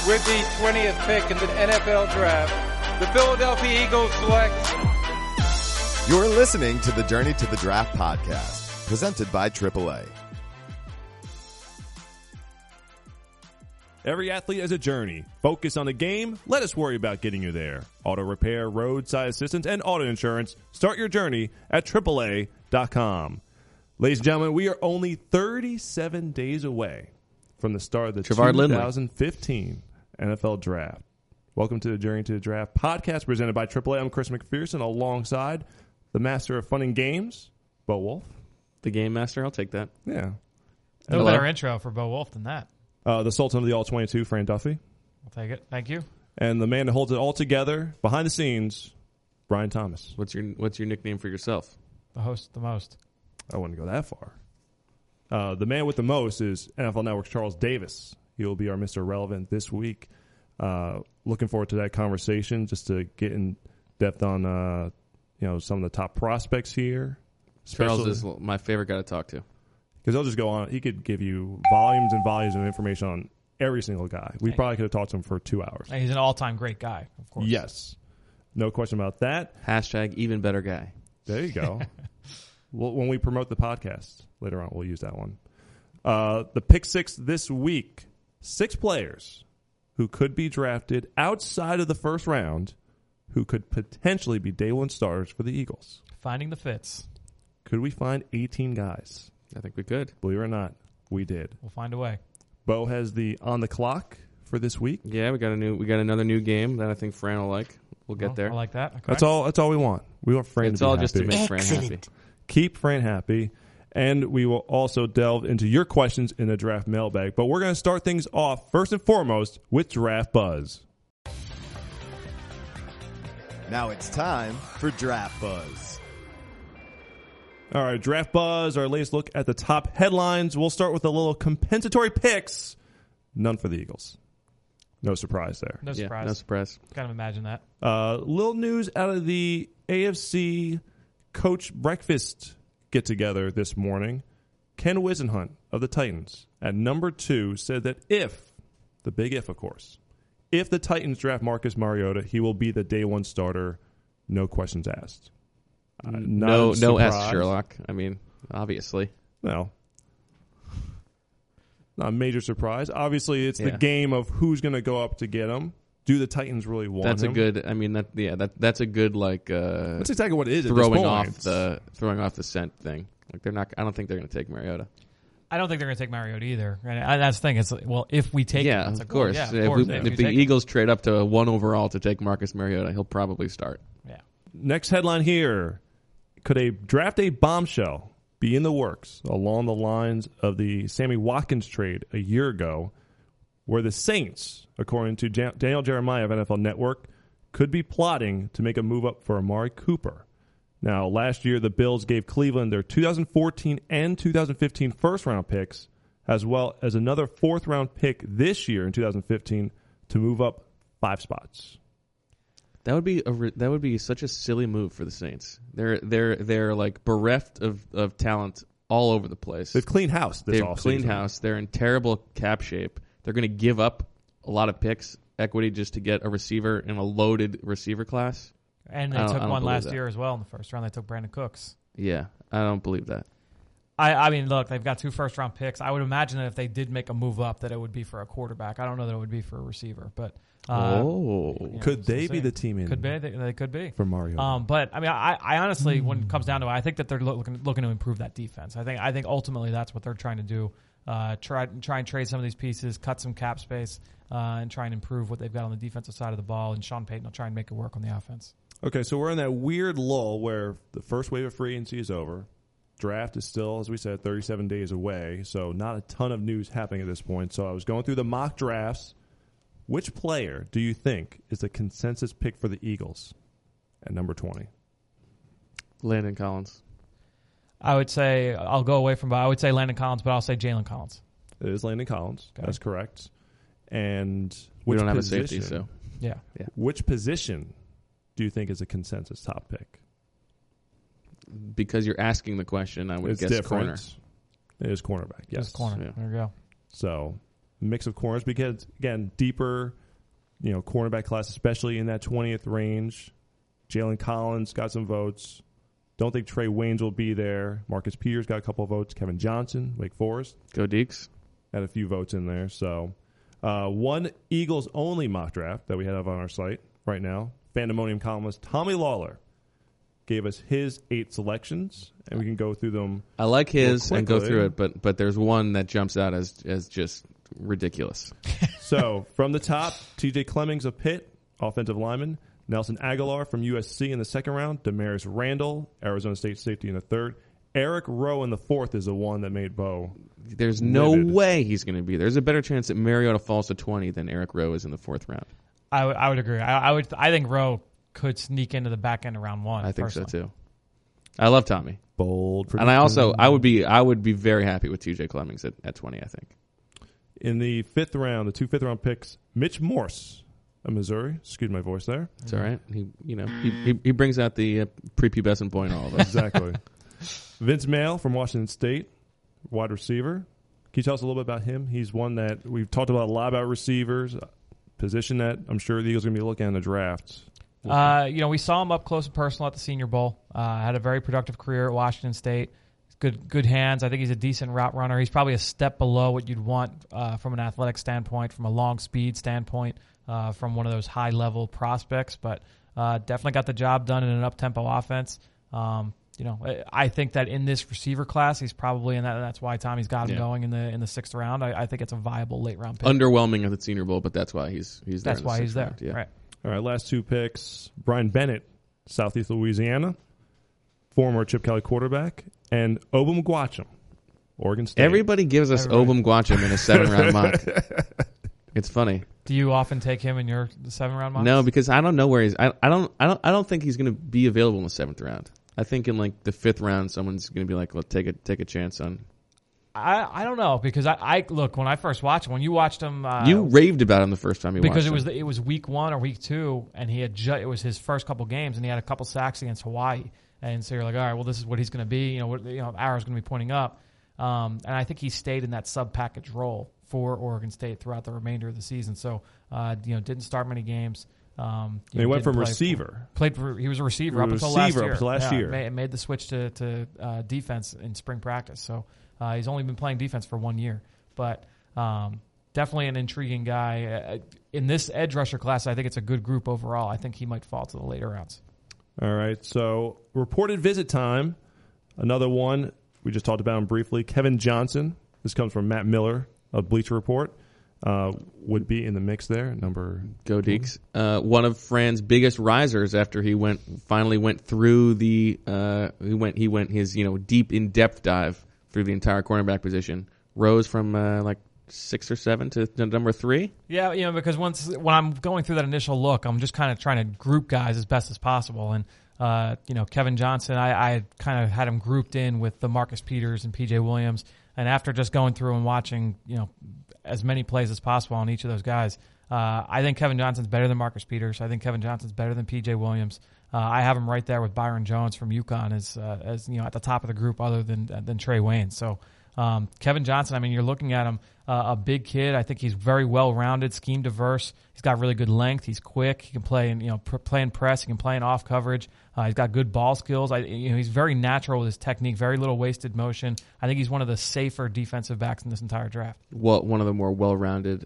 With the 20th pick in the NFL Draft, the Philadelphia Eagles select. You're listening to the Journey to the Draft podcast, presented by AAA. Every athlete has a journey. Focus on the game. Let us worry about getting you there. Auto repair, roadside assistance, and auto insurance. Start your journey at AAA.com. Ladies and gentlemen, we are only 37 days away from the start of the Trevard 2015 NFL Draft. Welcome to the Journey to the Draft podcast presented by AAA. I'm Chris McPherson alongside the master of fun and games, Bo Wolf. The game master, I'll take that. Yeah. No better intro for Bo Wolf than that. The Sultan of the All-22, Fran Duffy. I'll take it. Thank you. And the man that holds it all together, behind the scenes, Brian Thomas. What's your nickname for yourself? The host, the most. I wouldn't go that far. The man with the most is NFL Network's Charles Davis. He will be our Mr. Relevant this week. Looking forward to that conversation, just to get in depth on some of the top prospects here. Charles is my favorite guy to talk to. Because he'll just go on. He could give you volumes and volumes of information on every single guy. We probably could have talked to him for 2 hours. He's an all-time great guy, of course. Yes. No question about that. # even better guy. There you go. When we promote the podcast later on, we'll use that one. The pick six this week, 6 players who could be drafted outside of the first round who could potentially be day one starters for the Eagles. Finding the fits. Could we find 18 guys? I think we could. Believe it or not, we did. We'll find a way. Bo has the on the clock for this week. Yeah, we got another new game that I think Fran will like. We'll get there. I like that. Okay. That's all we want. We want Fran It's to be all happy. just to make Fran happy. Keep Fran happy. And we will also delve into your questions in the draft mailbag. But we're going to start things off, first and foremost, with Draft Buzz. Now it's time for Draft Buzz. All right, Draft Buzz, our latest look at the top headlines. We'll start with a little compensatory picks. None for the Eagles. No surprise there. No surprise. No surprise. Kind of imagine that. Little news out of the AFC coach breakfast get-together this morning. Ken Wisenhunt of the Titans at number 2 said that if, the big if, of course, if the Titans draft Marcus Mariota, he will be the day one starter, no questions asked. No S, Sherlock. I mean, obviously. No. Not a major surprise. Obviously, it's the game of who's going to go up to get him. Do the Titans really want him? That's a good. I mean, that's a good like. That's exactly what it is. Throwing off the scent thing. Like they're not. I don't think they're going to take Mariota. I don't think they're going to take Mariota either. And that's the thing. It's if we take him, of course. If the Eagles trade up to 1 overall to take Marcus Mariota, he'll probably start. Yeah. Next headline here. Could a draft day bombshell be in the works along the lines of the Sammy Watkins trade a year ago, where the Saints, according to Daniel Jeremiah of NFL Network, could be plotting to make a move up for Amari Cooper? Now, last year, the Bills gave Cleveland their 2014 and 2015 first-round picks, as well as another fourth-round pick this year in 2015 to move up 5 spots. That would be such a silly move for the Saints. They're like bereft of talent all over the place. They've cleaned house this offseason. They've cleaned house. They're in terrible cap shape. They're going to give up a lot of picks equity just to get a receiver in a loaded receiver class. And they took one last year as well in the first round. They took Brandon Cooks. Yeah, I don't believe that. I mean, look, they've got 2 first-round picks. I would imagine that if they did make a move up, that it would be for a quarterback. I don't know that it would be for a receiver, but could they be the team in? Could be. They could be for Mario. But I mean, I honestly, when it comes down to it, I think that they're looking to improve that defense. I think ultimately that's what they're trying to do. Try and trade some of these pieces, cut some cap space, and try and improve what they've got on the defensive side of the ball. And Sean Payton will try and make it work on the offense. Okay, so we're in that weird lull where the first wave of free agency is over. Draft is still, as we said, 37 days away, so not a ton of news happening at this point. So I was going through the mock drafts. Which player do you think is the consensus pick for the Eagles at number 20? Landon Collins. I would say I'll go away from. I would say Landon Collins, but I'll say Jalen Collins. It is Landon Collins. Okay. That's correct. And we don't have a safety, so yeah. Which position do you think is a consensus top pick? Because you're asking the question, I would guess different. corner. It is cornerback. Yes, corner. Yeah. There you go. So mix of corners because, again, deeper, cornerback class, especially in that 20th range. Jalen Collins got some votes. Don't think Trey Waynes will be there. Marcus Peters got a couple of votes. Kevin Johnson, Wake Forest. Go Deeks. Had a few votes in there. So one Eagles-only mock draft that we have on our site right now. Fandemonium columnist Tommy Lawler gave us his 8 selections, and we can go through them. I like his and go through it, but there's one that jumps out as just ridiculous. So from the top, TJ Clemmings of Pitt, offensive lineman. Nelson Aguilar from USC in the second round. Damaris Randall, Arizona State safety in the third. Eric Rowe in the fourth is the one that made Bo. There's no way he's going to be there. There's a better chance that Mariota falls to 20 than Eric Rowe is in the fourth round. I would agree. I think Rowe could sneak into the back end of round 1. I think personally. so too. I love Tommy. Bold prediction. And I would be very happy with TJ Clemmings at 20, I think. In the fifth round, the 2 fifth-round picks, Mitch Morse of Missouri. Excuse my voice there. It's all right. He brings out the prepubescent boy in all of us. Exactly. Vince Mail from Washington State, wide receiver. Can you tell us a little bit about him? He's one that we've talked about a lot about receivers, position that I'm sure the Eagles are going to be looking at in the draft. We saw him up close and personal at the Senior Bowl. Had a very productive career at Washington State. Good hands. I think he's a decent route runner. He's probably a step below what you'd want from an athletic standpoint, from a long speed standpoint, from one of those high-level prospects. But definitely got the job done in an up-tempo offense. I think that in this receiver class, he's probably in that. And that's why Tommy's got him going in the 6th round. I think it's a viable late-round pick. Underwhelming at the Senior Bowl, but that's why he's there. That's why he's there. Round, yeah. Right. All right, last 2 picks. Brian Bennett, Southeast Louisiana, former Chip Kelly quarterback, and Obum Gwacham, Oregon State. Everybody gives us Obum Gwacham in a 7-round mock. It's funny. Do you often take him in your 7-round mocks? No, because I don't know where he's. I don't think he's going to be available in the 7th round. I think in like the 5th round, someone's going to be like, "Well, take a chance on." I don't know because I look when I first watched him. When you watched him, you raved about him the first time you watched him. Because it was week 1 or week 2, and he had it was his first couple games, and he had a couple sacks against Hawaii, and so you're like, all right, well, this is what he's going to be. Arrow's going to be pointing up, and I think he stayed in that sub package role for Oregon State throughout the remainder of the season. So didn't start many games. He went from receiver. He was a receiver up until last year. Made the switch to defense in spring practice. So he's only been playing defense for 1 year. But definitely an intriguing guy. In this edge rusher class, I think it's a good group overall. I think he might fall to the later rounds. All right, so reported visit time. Another one we just talked about him briefly. Kevin Johnson. This comes from Matt Miller of Bleacher Report. Would be in the mix there. Number Go Deeks. One of Fran's biggest risers after he finally went through the he went his deep in depth dive through the entire cornerback position. Rose from like 6 or 7 to number 3. Yeah, because when I'm going through that initial look, I'm just kind of trying to group guys as best as possible. And Kevin Johnson, I kind of had him grouped in with the Marcus Peters and PJ Williams. And after just going through and watching, as many plays as possible on each of those guys, I think Kevin Johnson's better than Marcus Peters. I think Kevin Johnson's better than PJ Williams. I have him right there with Byron Jones from UConn as at the top of the group, other than Trey Waynes. So Kevin Johnson, you're looking at him, a big kid. I think he's very well rounded, scheme diverse. He's got really good length. He's quick. He can play in press. He can play in off coverage. He's got good ball skills. He's very natural with his technique. Very little wasted motion. I think he's one of the safer defensive backs in this entire draft. Well, one of the more well-rounded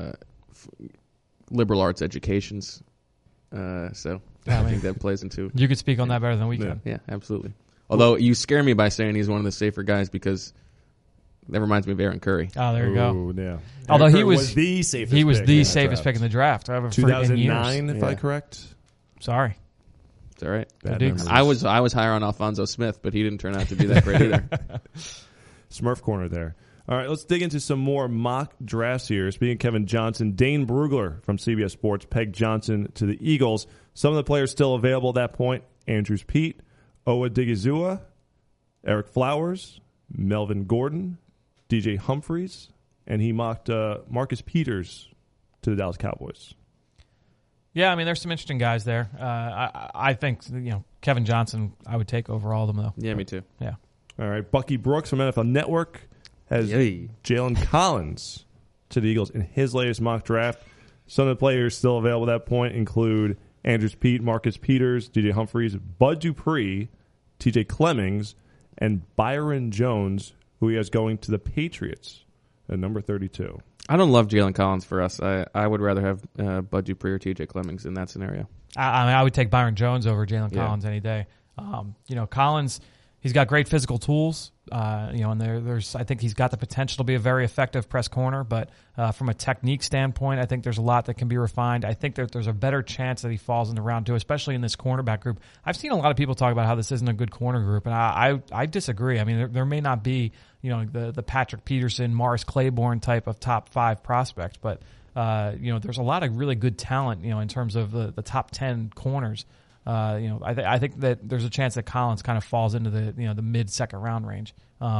liberal arts educations. So I think that plays into. You could speak on that better than we can. Yeah, absolutely. Although you scare me by saying he's one of the safer guys because. That reminds me of Aaron Curry. Oh, there you go. Yeah. Although Aaron he was the safest. He was pick the in safest pick in the draft. 2009, if I'm correct. Sorry. It's all right. I was higher on Alfonso Smith, but he didn't turn out to be that great either. Smurf corner there. All right, let's dig into some more mock drafts here. Speaking of Kevin Johnson, Dane Brugler from CBS Sports pegged Johnson to the Eagles. Some of the players still available at that point: Andrews Pete, Owa Digizua, Eric Flowers, Melvin Gordon, DJ Humphries, and he mocked Marcus Peters to the Dallas Cowboys. Yeah, there's some interesting guys there. I think Kevin Johnson I would take over all of them though. Yeah, me too. Yeah. All right, Bucky Brooks from NFL Network has Jalen Collins to the Eagles in his latest mock draft. Some of the players still available at that point include Andrews Pete, Marcus Peters, DJ Humphries, Bud Dupree, TJ Clemmings, and Byron Jones, who he has going to the Patriots at number 32. I don't love Jalen Collins for us. I would rather have Bud Dupree or TJ Clemmings in that scenario. I would take Byron Jones over Jalen Collins any day. Collins, he's got great physical tools. And there's I think he's got the potential to be a very effective press corner, but from a technique standpoint, I think there's a lot that can be refined. I think that there's a better chance that he falls into round 2, especially in this cornerback group. I've seen a lot of people talk about how this isn't a good corner group, and I disagree. I mean, there may not be the Patrick Peterson, Morris Claiborne type of top 5 prospect, but there's a lot of really good talent in terms of the top 10 corners. I think that there's a chance that Collins kind of falls into the mid second round range.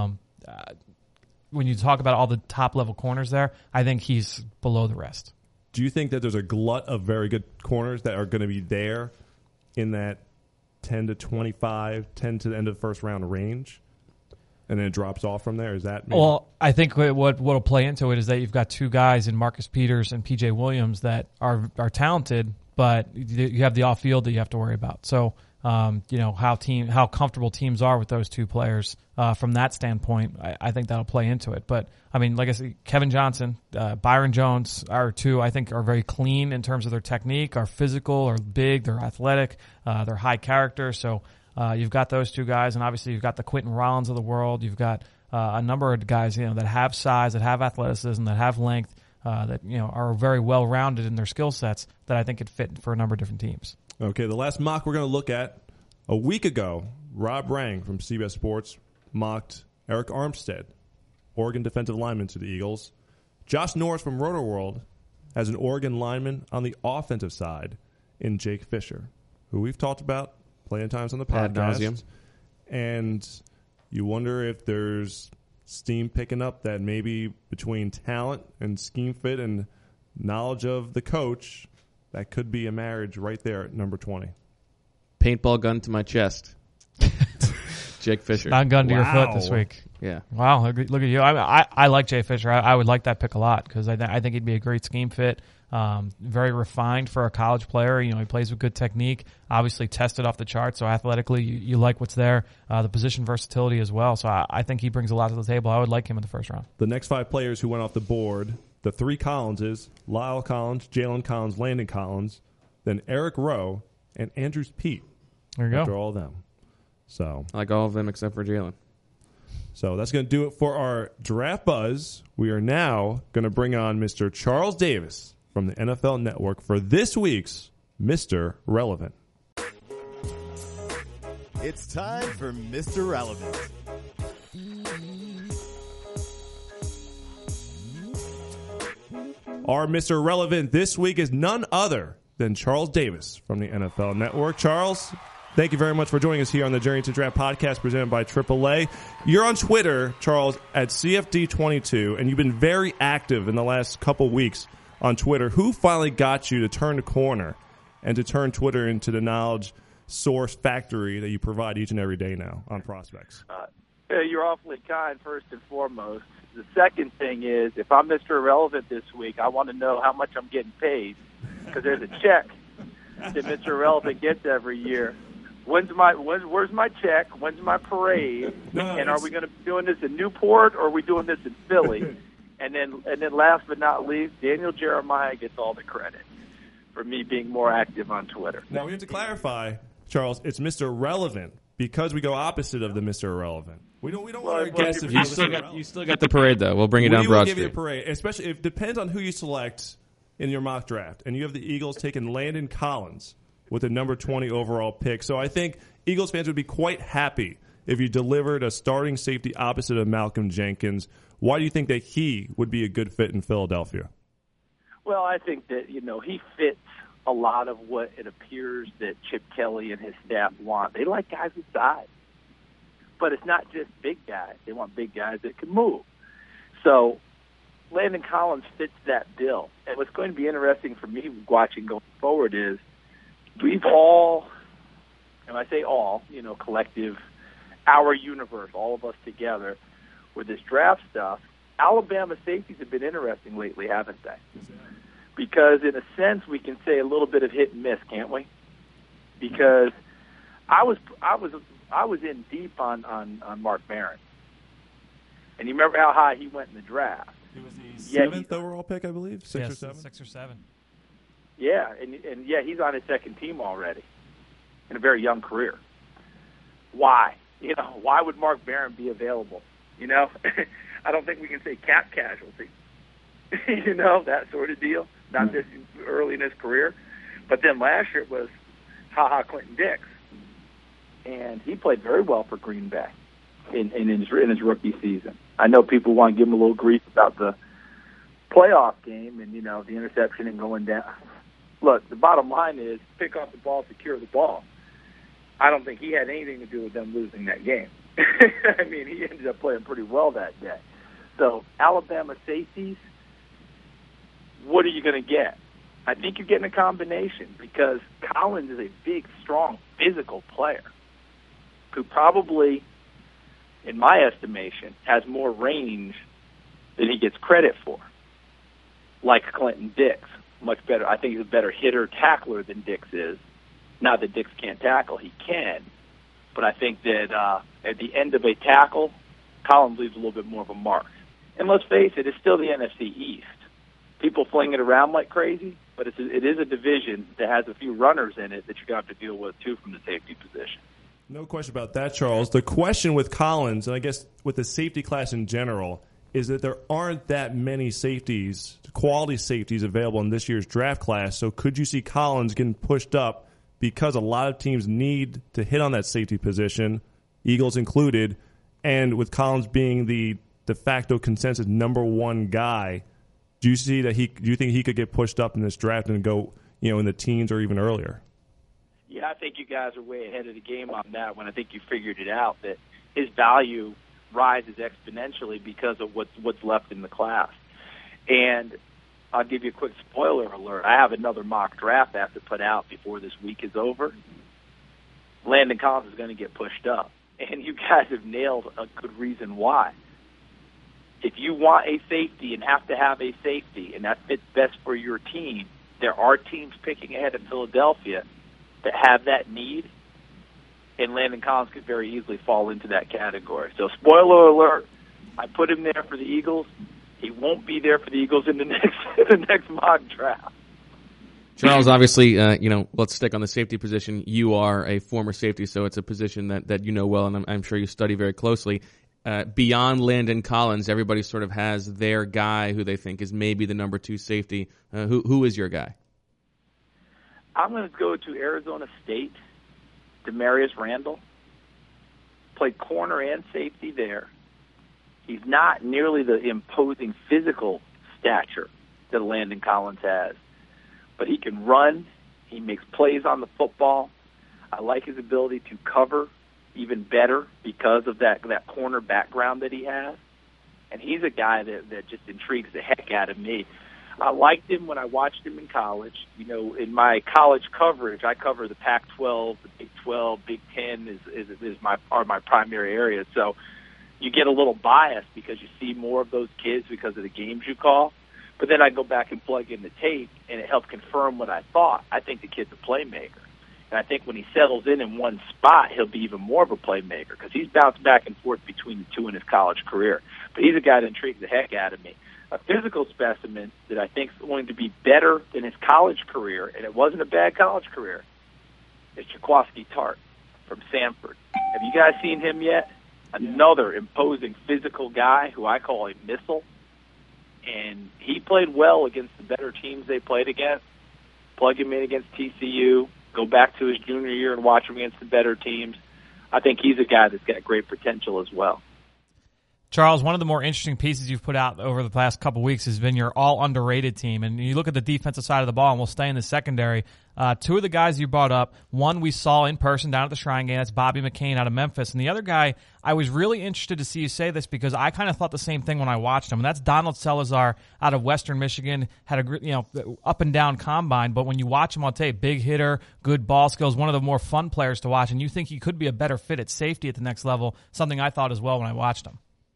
When you talk about all the top level corners there, I think he's below the rest. Do you think that there's a glut of very good corners that are going to be there in that 10 to 25, 10 to the end of the first round range, and then it drops off from there? Is that maybe? Well, I think what'll play into it is that you've got 2 guys in Marcus Peters and PJ Williams that are talented, but you have the off field that you have to worry about. So, how comfortable teams are with those 2 players from that standpoint, I think that'll play into it. But I mean, like I said, Kevin Johnson, Byron Jones are 2 I think are very clean in terms of their technique, are physical, are big, they're athletic, they're high character. So you've got those 2 guys, and obviously you've got the Quentin Rollins of the world. You've got a number of guys that have size, that have athleticism, that have length. That are very well rounded in their skill sets that I think could fit for a number of different teams. Okay, the last mock we're going to look at a week ago, Rob Rang from CBS Sports mocked Eric Armstead, Oregon defensive lineman to the Eagles. Josh Norris from Roto-World has an Oregon lineman on the offensive side in Jake Fisher, who we've talked about plenty of times on the Ad podcast. nauseum. And you wonder if there's steam picking up that maybe between talent and scheme fit and knowledge of the coach, that could be a marriage right there at number 20. Paintball gun to my chest. Jake Fisher. Not gun to your foot this week. Yeah. Wow, look at you. I like Jay Fisher. I would like that pick a lot because I think he'd be a great scheme fit. Very refined for a college player. He plays with good technique. Obviously tested off the charts, so athletically you like what's there. The position versatility as well. So I think he brings a lot to the table. I would like him in the first round. The next 5 players who went off the board, the 3 Collinses, Lyle Collins, Jalen Collins, Landon Collins, then Eric Rowe, and Andrews Pete. There you go. After all of them. So I like all of them except for Jalen. So that's going to do it for our Draft Buzz. We are now going to bring on Mr. Charles Davis from the NFL Network for this week's Mr. Relevant. It's time for Mr. Relevant. Our Mr. Relevant this week is none other than Charles Davis from the NFL Network. Charles, thank you very much for joining us here on the Journey to Draft podcast presented by AAA. You're on Twitter, Charles, at CFD22, and you've been very active in the last couple weeks on Twitter. Who finally got you to turn the corner and to turn Twitter into the knowledge source factory that you provide each and every day now on prospects? You're awfully kind, first and foremost. The second thing is, if I'm Mr. Irrelevant this week, I want to know how much I'm getting paid because there's a check that Mr. Irrelevant gets every year. Where's my check? When's my parade? And are we going to be doing this in Newport or are we doing this in Philly? And then last but not least, Daniel Jeremiah gets all the credit for me being more active on Twitter. Now we have to clarify, Charles. It's Mr. Relevant because we go opposite of the Mr. Irrelevant. We don't want our guests to You still got the parade though. We'll bring it down Broad Street. We will give you a parade, especially it depends on who you select in your mock draft. And you have the Eagles taking Landon Collins with a number 20 overall pick. So I think Eagles fans would be quite happy if you delivered a starting safety opposite of Malcolm Jenkins. Why do you think that he would be a good fit in Philadelphia? Well, I think that, he fits a lot of what it appears that Chip Kelly and his staff want. They like guys with size. But it's not just big guys. They want big guys that can move. So Landon Collins fits that bill. And what's going to be interesting for me watching going forward is we've all, and I say all, collective, our universe, all of us together, with this draft stuff, Alabama safeties have been interesting lately, haven't they? Because in a sense, we can say a little bit of hit and miss, can't we? Because I was in deep on Mark Barron, and you remember how high he went in the draft. He was the 7th overall pick, I believe, 6 or 7. 6 or 7. Yeah, and he's on his second team already in a very young career. Why? Why would Mark Barron be available? I don't think we can say cap casualty. That sort of deal. Not this early in his career. But then last year it was Clinton Dix. And he played very well for Green Bay in his rookie season. I know people want to give him a little grief about the playoff game and, the interception and going down. Look, the bottom line is pick off the ball, secure the ball. I don't think he had anything to do with them losing that game. I mean, he ended up playing pretty well that day. So Alabama safeties, what are you going to get? I think you're getting a combination because Collins is a big, strong, physical player who probably, in my estimation, has more range than he gets credit for, like Clinton Dix. Much better. I think he's a better hitter, tackler than Dix is. Not that Dix can't tackle. He can. But I think that at the end of a tackle, Collins leaves a little bit more of a mark. And let's face it, it's still the NFC East. People fling it around like crazy, but it is a division that has a few runners in it that you're going to have to deal with, too, from the safety position. No question about that, Charles. The question with Collins, and I guess with the safety class in general, is that there aren't that many safeties, quality safeties available in this year's draft class. So could you see Collins getting pushed up because a lot of teams need to hit on that safety position, Eagles included, and with Collins being the de facto consensus number one guy, do you think he could get pushed up in this draft and go, in the teens or even earlier? Yeah, I think you guys are way ahead of the game on that one. I think you figured it out that his value rises exponentially because of what's left in the class. And I'll give you a quick spoiler alert. I have another mock draft I have to put out before this week is over. Landon Collins is going to get pushed up. And you guys have nailed a good reason why. If you want a safety and have to have a safety, and that fits best for your team, there are teams picking ahead of Philadelphia that have that need, and Landon Collins could very easily fall into that category. So, spoiler alert, I put him there for the Eagles. He won't be there for the Eagles in the next mock draft. Charles, obviously, let's stick on the safety position. You are a former safety, so it's a position that you know well, and I'm sure you study very closely. Beyond Landon Collins, everybody sort of has their guy who they think is maybe the number 2 safety. Who is your guy? I'm going to go to Arizona State, Demarius Randall. Played corner and safety there. He's not nearly the imposing physical stature that Landon Collins has, but he can run. He makes plays on the football. I like his ability to cover even better because of that corner background that he has. And he's a guy that just intrigues the heck out of me. I liked him when I watched him in college. In my college coverage, I cover the Pac-12, the Big 12, Big 10 are my primary areas. So you get a little biased because you see more of those kids because of the games you call. But then I go back and plug in the tape, and it helped confirm what I thought. I think the kid's a playmaker. And I think when he settles in one spot, he'll be even more of a playmaker because he's bounced back and forth between the two in his college career. But he's a guy that intrigues the heck out of me. A physical specimen that I think is going to be better than his college career, and it wasn't a bad college career, is Jaquiski Tartt from Samford. Have you guys seen him yet? Another imposing physical guy who I call a missile. And he played well against the better teams they played against. Plug him in against TCU, go back to his junior year and watch him against the better teams. I think he's a guy that's got great potential as well. Charles, one of the more interesting pieces you've put out over the past couple weeks has been your all-underrated team. And you look at the defensive side of the ball, and we'll stay in the secondary. 2 of the guys you brought up, one we saw in person down at the Shrine Game, that's Bobby McCain out of Memphis. And the other guy, I was really interested to see you say this because I kind of thought the same thing when I watched him. And that's Donald Salazar out of Western Michigan, had a up-and-down combine. But when you watch him on tape, big hitter, good ball skills, one of the more fun players to watch. And you think he could be a better fit at safety at the next level, something I thought as well when I watched him.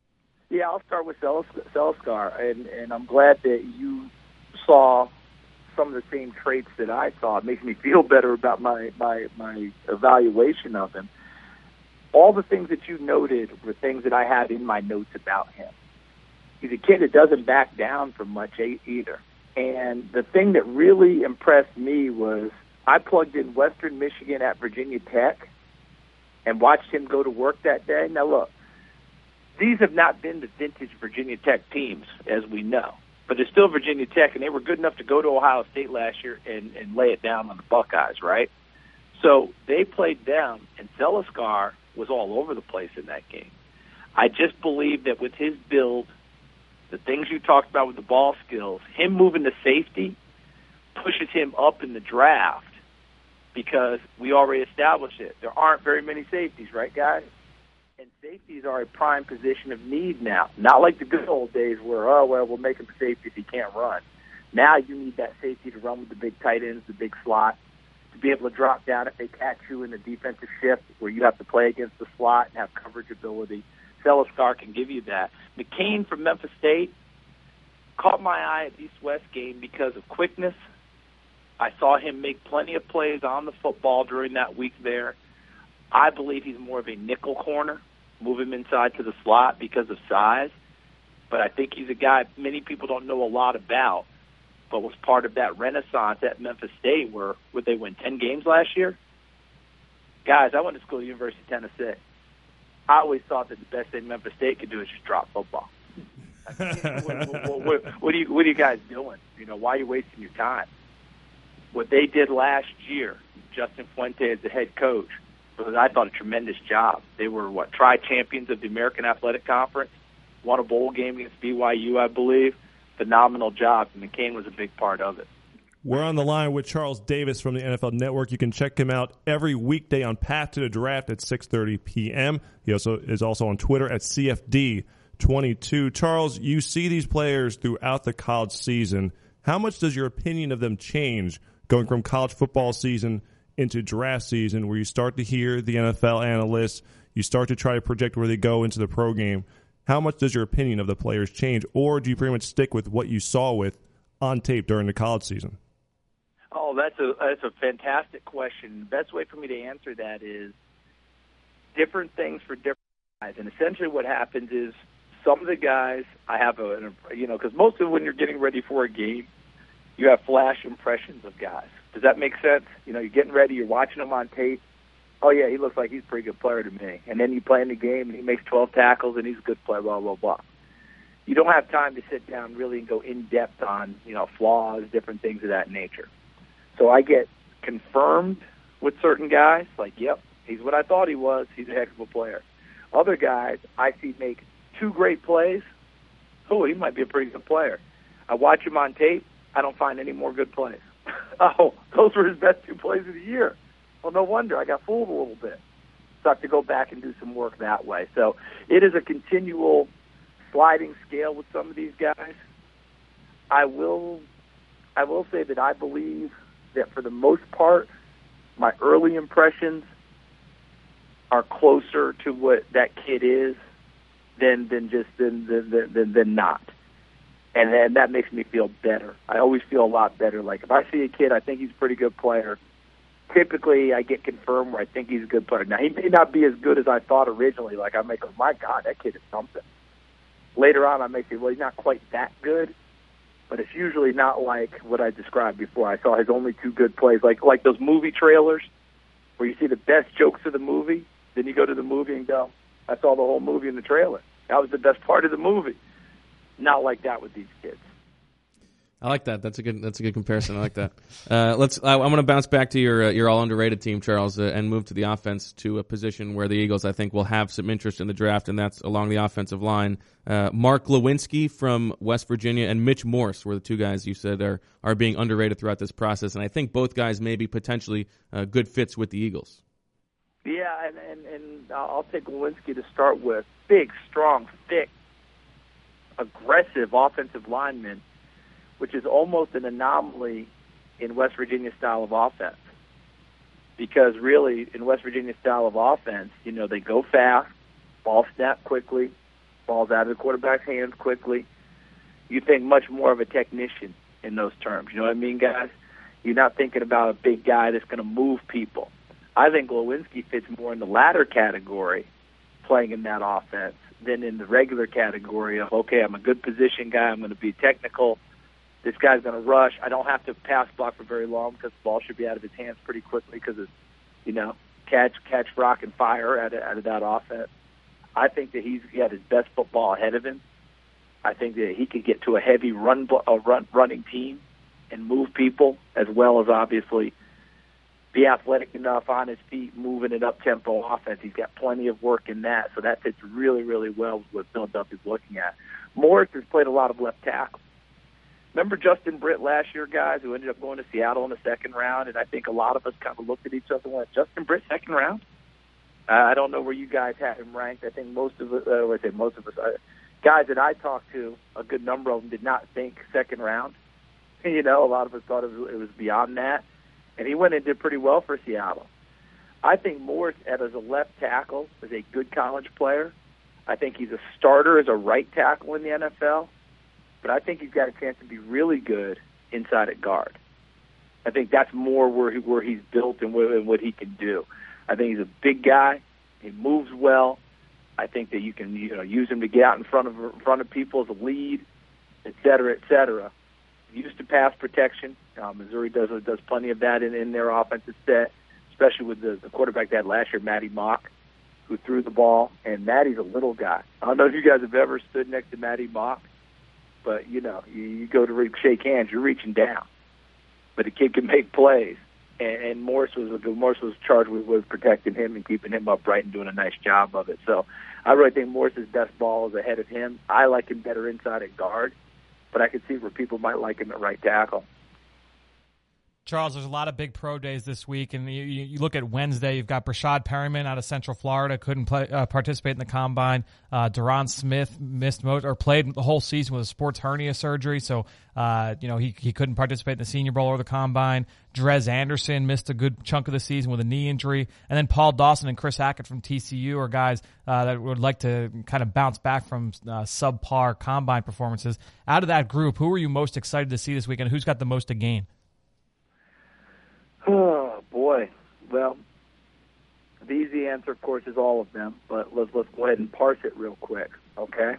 Yeah, I'll start with Celescar, and I'm glad that you saw some of the same traits that I saw. It makes me feel better about my evaluation of him. All the things that you noted were things that I had in my notes about him. He's a kid that doesn't back down from much either. And the thing that really impressed me was I plugged in Western Michigan at Virginia Tech and watched him go to work that day. Now, look, these have not been the vintage Virginia Tech teams, as we know. But it's still Virginia Tech, and they were good enough to go to Ohio State last year and lay it down on the Buckeyes, right? So they played down, and Celescar was all over the place in that game. I just believe that with his build, the things you talked about with the ball skills, him moving to safety pushes him up in the draft because we already established it. There aren't very many safeties, right, guys? And safeties are a prime position of need now. Not like the good old days where, we'll make him a safety if he can't run. Now you need that safety to run with the big tight ends, the big slot, to be able to drop down if they catch you in the defensive shift where you have to play against the slot and have coverage ability. Celescar can give you that. McCain from Memphis State caught my eye at the East-West game because of quickness. I saw him make plenty of plays on the football during that week there. I believe he's more of a nickel corner. Move him inside to the slot because of size. But I think he's a guy many people don't know a lot about, but was part of that renaissance at Memphis State where would they win 10 games last year? Guys, I went to school at the University of Tennessee. I always thought that the best thing Memphis State could do is just drop football. What are you guys doing? Why are you wasting your time? What they did last year, Justin Fuente as the head coach, was, I thought, a tremendous job. They were, tri-champions of the American Athletic Conference, won a bowl game against BYU, I believe. Phenomenal job, and McCain was a big part of it. We're on the line with Charles Davis from the NFL Network. You can check him out every weekday on Path to the Draft at 6:30 p.m. He also is on Twitter at CFD22. Charles, you see these players throughout the college season. How much does your opinion of them change going from college football season into draft season, where you start to hear the NFL analysts, you start to try to project where they go into the pro game? How much does your opinion of the players change, or do you pretty much stick with what you saw with on tape during the college season? Oh, that's a fantastic question. The best way for me to answer that is different things for different guys. And essentially what happens is some of the guys I have because most of when you're getting ready for a game, you have flash impressions of guys. Does that make sense? You're getting ready, you're watching them on tape. Oh, yeah, he looks like he's a pretty good player to me. And then you play in the game, and he makes 12 tackles, and he's a good player, blah, blah, blah. You don't have time to sit down really and go in-depth on, flaws, different things of that nature. So I get confirmed with certain guys, like, yep, he's what I thought he was. He's a heck of a player. Other guys I see make 2 great plays. Oh, he might be a pretty good player. I watch him on tape. I don't find any more good plays. Oh, those were his best 2 plays of the year. Well, no wonder. I got fooled a little bit. So I have to go back and do some work that way. So it is a continual sliding scale with some of these guys. I will say that I believe that for the most part, my early impressions are closer to what that kid is than not. And that makes me feel better. I always feel a lot better. Like if I see a kid, I think he's a pretty good player. Typically, I get confirmed where I think he's a good player. Now, he may not be as good as I thought originally. Like I may go, my God, that kid is something. Later on, I may say, well, he's not quite that good. But it's usually not like what I described before. I saw his only 2 good plays, like those movie trailers where you see the best jokes of the movie. Then you go to the movie and go, I saw the whole movie in the trailer. That was the best part of the movie. Not like that with these kids. I like that. That's a good comparison. I like that. I'm going to bounce back to your all underrated team, Charles, and move to the offense, to a position where the Eagles, I think, will have some interest in the draft, and that's along the offensive line. Mark Lewinsky from West Virginia and Mitch Morse were the 2 guys you said are being underrated throughout this process, and I think both guys may be potentially good fits with the Eagles. Yeah, and I'll take Lewinsky to start with. Big, strong, thick, aggressive offensive lineman, which is almost an anomaly in West Virginia style of offense. Because really, in West Virginia style of offense, they go fast, ball snap quickly, ball's out of the quarterback's hands quickly. You think much more of a technician in those terms. You know what I mean, guys? You're not thinking about a big guy that's going to move people. I think Lewinsky fits more in the latter category, playing in that offense, than in the regular category of, okay, I'm a good position guy, I'm going to be technical, this guy's going to rush. I don't have to pass block for very long because the ball should be out of his hands pretty quickly because it's, catch, rock, and fire out of that offense. I think that he's got his best football ahead of him. I think that he could get to a heavy running team and move people, as well as obviously be athletic enough on his feet, moving an up-tempo offense. He's got plenty of work in that, so that fits really, really well with what Philadelphia's looking at. Morris has played a lot of left tackle. Remember Justin Britt last year, guys, who ended up going to Seattle in the second round, and I think a lot of us kind of looked at each other and went, Justin Britt, second round? I don't know where you guys had him ranked. I think most of us, guys that I talked to, a good number of them did not think second round. A lot of us thought it was beyond that. And he went and did pretty well for Seattle. I think Morris, as a left tackle, is a good college player. I think he's a starter as a right tackle in the NFL. But I think he's got a chance to be really good inside at guard. I think that's more where he's built and what he can do. I think he's a big guy. He moves well. I think that you can use him to get out in front of people as a lead, et cetera, et cetera. Used to pass protection. Missouri does plenty of that in their offensive set, especially with the quarterback they had last year, Matty Mock, who threw the ball. And Matty's a little guy. I don't know if you guys have ever stood next to Matty Mock, but you go to shake hands, you're reaching down. But the kid can make plays, and Morris was charged with protecting him and keeping him upright and doing a nice job of it. So I really think Morris's best ball is ahead of him. I like him better inside at guard, but I could see where people might like him at right tackle. Charles, there's a lot of big pro days this week, and you look at Wednesday, you've got Brashad Perryman out of Central Florida, couldn't participate in the combine. Deron Smith played the whole season with a sports hernia surgery, so he couldn't participate in the Senior Bowl or the combine. Drez Anderson missed a good chunk of the season with a knee injury, and then Paul Dawson and Chris Hackett from TCU are guys that would like to kind of bounce back from subpar combine performances. Out of that group, who are you most excited to see this weekend? Who's got the most to gain? Oh, boy. Well, the easy answer, of course, is all of them, but let's go ahead and parse it real quick, okay?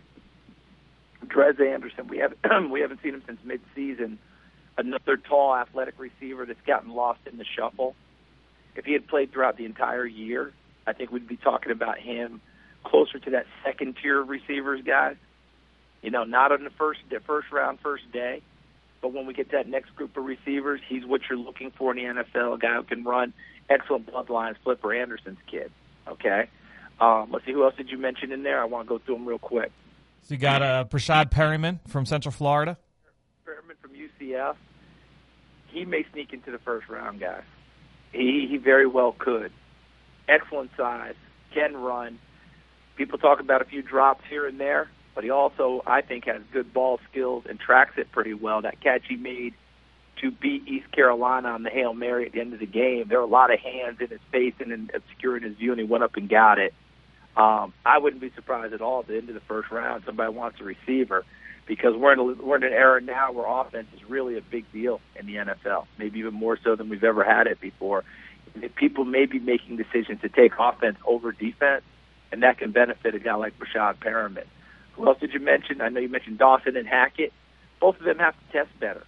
Drez Anderson, we haven't seen him since midseason. Another tall, athletic receiver that's gotten lost in the shuffle. If he had played throughout the entire year, I think we'd be talking about him closer to that second-tier receivers, guys. Not on the first round, first day. But when we get to that next group of receivers, he's what you're looking for in the NFL, a guy who can run. Excellent bloodlines, Flipper Anderson's kid, okay? Let's see, who else did you mention in there? I want to go through them real quick. So you got Brashad Perryman from Central Florida. Perryman from UCF. He may sneak into the first round, guys. He very well could. Excellent size, can run. People talk about a few drops here and there, but he also, I think, has good ball skills and tracks it pretty well. That catch he made to beat East Carolina on the Hail Mary at the end of the game, there were a lot of hands in his face and obscuring his view, and he went up and got it. I wouldn't be surprised at all at the end of the first round somebody wants a receiver, because we're in an era now where offense is really a big deal in the NFL, maybe even more so than we've ever had it before. People may be making decisions to take offense over defense, and that can benefit a guy like Brashad Perriman. Who else did you mention? I know you mentioned Dawson and Hackett. Both of them have to test better.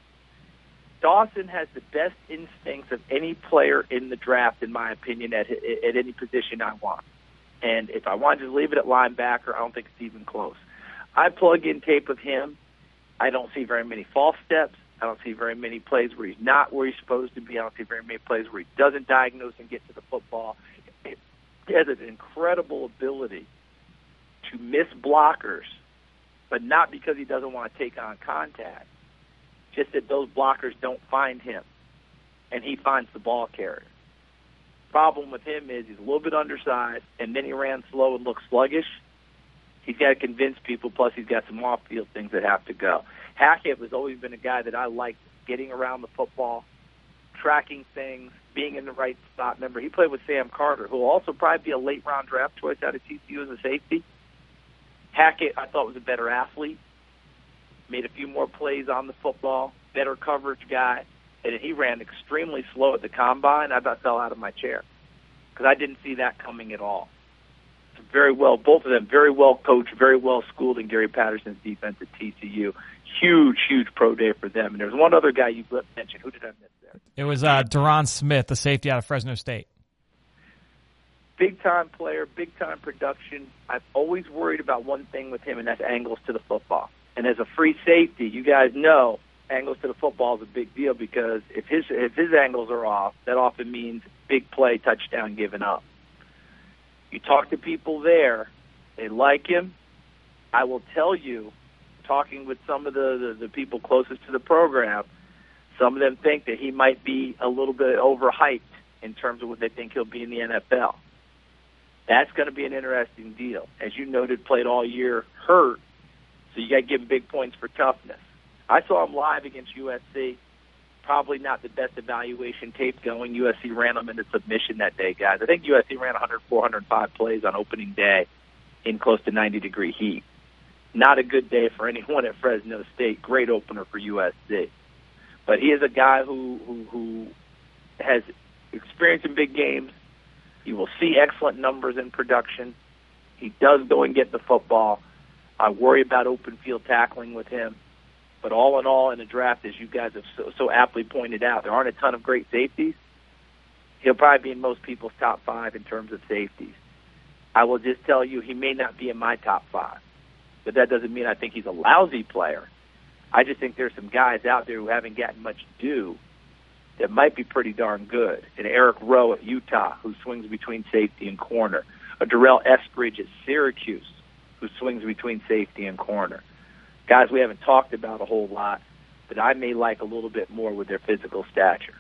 Dawson has the best instincts of any player in the draft, in my opinion, at any position I want. And if I wanted to leave it at linebacker, I don't think it's even close. I plug in tape of him. I don't see very many false steps. I don't see very many plays where he's not where he's supposed to be. I don't see very many plays where he doesn't diagnose and get to the football. He has an incredible ability to miss blockers, but not because he doesn't want to take on contact. Just that those blockers don't find him, and he finds the ball carrier. Problem with him is he's a little bit undersized, and then he ran slow and looked sluggish. He's got to convince people, plus he's got some off-field things that have to go. Hackett has always been a guy that I liked getting around the football, tracking things, being in the right spot. Remember, he played with Sam Carter, who will also probably be a late-round draft choice out of TCU as a safety. Hackett, I thought, was a better athlete, made a few more plays on the football, better coverage guy, and he ran extremely slow at the combine. I about fell out of my chair because I didn't see that coming at all. Very well, both of them very well coached, very well schooled in Gary Patterson's defense at TCU. Huge pro day for them. And there's one other guy you mentioned. Who did I miss there? It was Deron Smith, the safety out of Fresno State. Big-time player, big-time production. I've always worried about one thing with him, and that's angles to the football. And as a free safety, you guys know angles to the football is a big deal because if his angles are off, that often means big play, touchdown given up. You talk to people there, they like him. I will tell you, talking with some of the people closest to the program, some of them think that he might be a little bit overhyped in terms of what they think he'll be in the NFL. That's going to be an interesting deal. As you noted, played all year, hurt, so you got to give him big points for toughness. I saw him live against USC. Probably not the best evaluation tape going. USC ran them into submission that day, guys. I think USC ran 405 plays on opening day in close to 90-degree heat. Not a good day for anyone at Fresno State. Great opener for USC. But he is a guy who has experience in big games. He will see excellent numbers in production. He does go and get the football. I worry about open field tackling with him. But all in all, in the draft, as you guys have so aptly pointed out, there aren't a ton of great safeties. He'll probably be in most people's top 5 in terms of safeties. I will just tell you he may not be in my top 5. But that doesn't mean I think he's a lousy player. I just think there's some guys out there who haven't gotten much due that might be pretty darn good. And Eric Rowe at Utah, who swings between safety and corner. A Darrell Eskridge at Syracuse, who swings between safety and corner. Guys we haven't talked about a whole lot, but I may like a little bit more with their physical stature.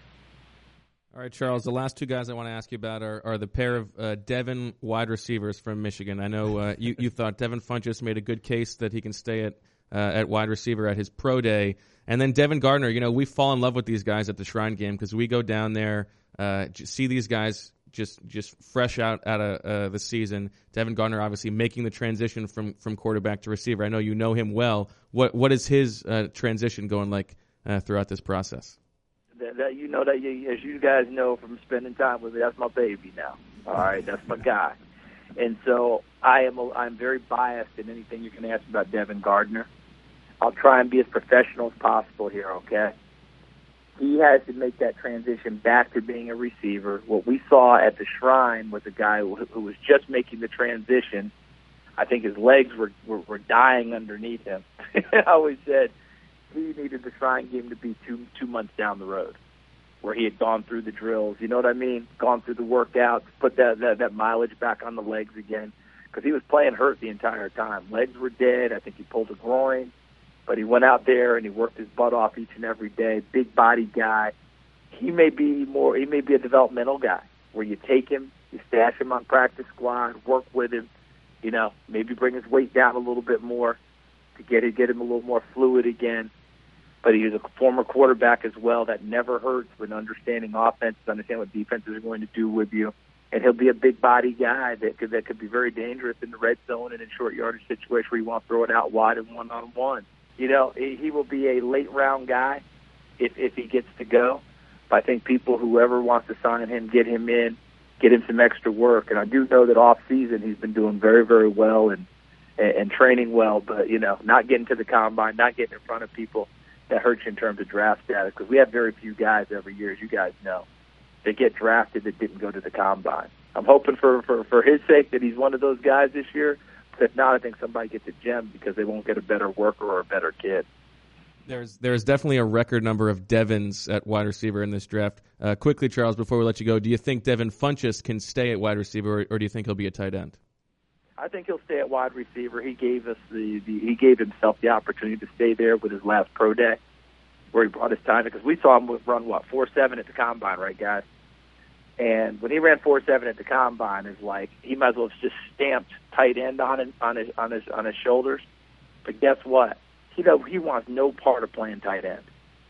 All right, Charles, the last two guys I want to ask you about are the pair of Devin wide receivers from Michigan. I know you thought Devin Funchess made a good case that he can stay at wide receiver at his pro day. And then Devin Gardner, you know, we fall in love with these guys at the Shrine Game because we go down there, see these guys just fresh out of the season. Devin Gardner obviously making the transition from quarterback to receiver. I know you know him well. What is his transition going like throughout this process? That you know, as you guys know from spending time with me, that's my baby now. All right, that's my guy. And so I'm very biased in anything you can ask about Devin Gardner. I'll try and be as professional as possible here, okay? He has to make that transition back to being a receiver. What we saw at the Shrine was a guy who was just making the transition. I think his legs were dying underneath him. I always said he needed the Shrine Game to be two months down the road, where he had gone through the drills, you know what I mean? Gone through the workouts, put that mileage back on the legs again, because he was playing hurt the entire time. Legs were dead. I think he pulled a groin. But he went out there and he worked his butt off each and every day. Big body guy. He may be a developmental guy where you take him, you stash him on practice squad, work with him, you know, maybe bring his weight down a little bit more to get him a little more fluid again. But he was a former quarterback as well. That never hurts when understanding offense, understand what defenses are going to do with you. And he'll be a big body guy that could be very dangerous in the red zone and in short yardage situation where you want to throw it out wide and one-on-one. You know, he will be a late-round guy if he gets to go. But I think whoever wants to sign him, get him in, get him some extra work. And I do know that off-season he's been doing very, very well and training well. But, you know, not getting to the combine, not getting in front of people, that hurts you in terms of draft status. Because we have very few guys every year, as you guys know, that get drafted that didn't go to the combine. I'm hoping for his sake that he's one of those guys this year. If not, I think somebody gets a gem because they won't get a better worker or a better kid. There's definitely a record number of Devins at wide receiver in this draft. Quickly, Charles, before we let you go, do you think Devin Funchess can stay at wide receiver, or do you think he'll be a tight end? I think he'll stay at wide receiver. He gave us he gave himself the opportunity to stay there with his last pro day, where he brought his time, because we saw him run 4.7 at the combine, right, guys? And when he ran 4.7 at the combine, it's like he might as well have just stamped tight end on his shoulders. But guess what? He wants no part of playing tight end.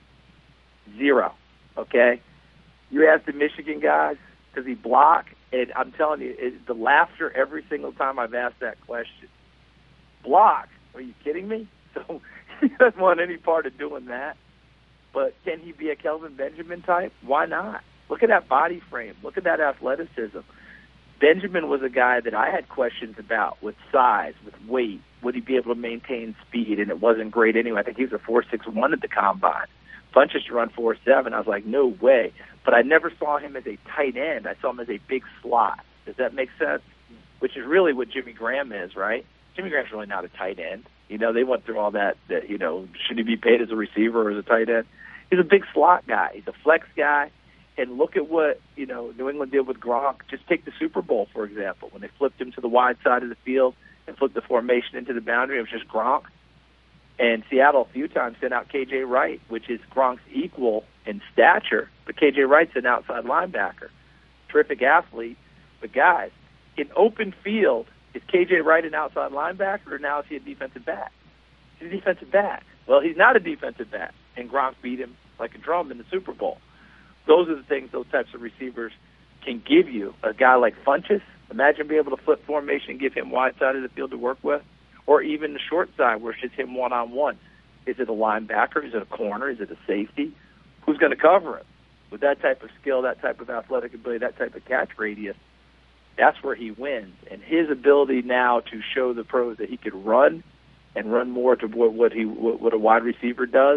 Zero. Okay. You ask the Michigan guys, does he block? And I'm telling you, the laughter every single time I've asked that question block. Are you kidding me? So he doesn't want any part of doing that. But can he be a Kelvin Benjamin type? Why not? Look at that body frame. Look at that athleticism. Benjamin was a guy that I had questions about with size, with weight. Would he be able to maintain speed? And it wasn't great anyway. I think he was a 4.61 at the combine. Funchess to run 4.7. I was like, no way. But I never saw him as a tight end. I saw him as a big slot. Does that make sense? Which is really what Jimmy Graham is, right? Jimmy Graham's really not a tight end. You know, they went through all that, you know, should he be paid as a receiver or as a tight end? He's a big slot guy. He's a flex guy. And look at what, you know, New England did with Gronk. Just take the Super Bowl, for example, when they flipped him to the wide side of the field and flipped the formation into the boundary. It was just Gronk. And Seattle a few times sent out K.J. Wright, which is Gronk's equal in stature, but K.J. Wright's an outside linebacker. Terrific athlete. But, guys, in open field, is K.J. Wright an outside linebacker, or now is he a defensive back? He's a defensive back. Well, he's not a defensive back, and Gronk beat him like a drum in the Super Bowl. Those are the things those types of receivers can give you. A guy like Funchess, imagine being able to flip formation and give him wide side of the field to work with, or even the short side where it's just him one-on-one. Is it a linebacker? Is it a corner? Is it a safety? Who's going to cover him? With that type of skill, that type of athletic ability, that type of catch radius, that's where he wins. And his ability now to show the pros that he could run and run more to what a wide receiver does,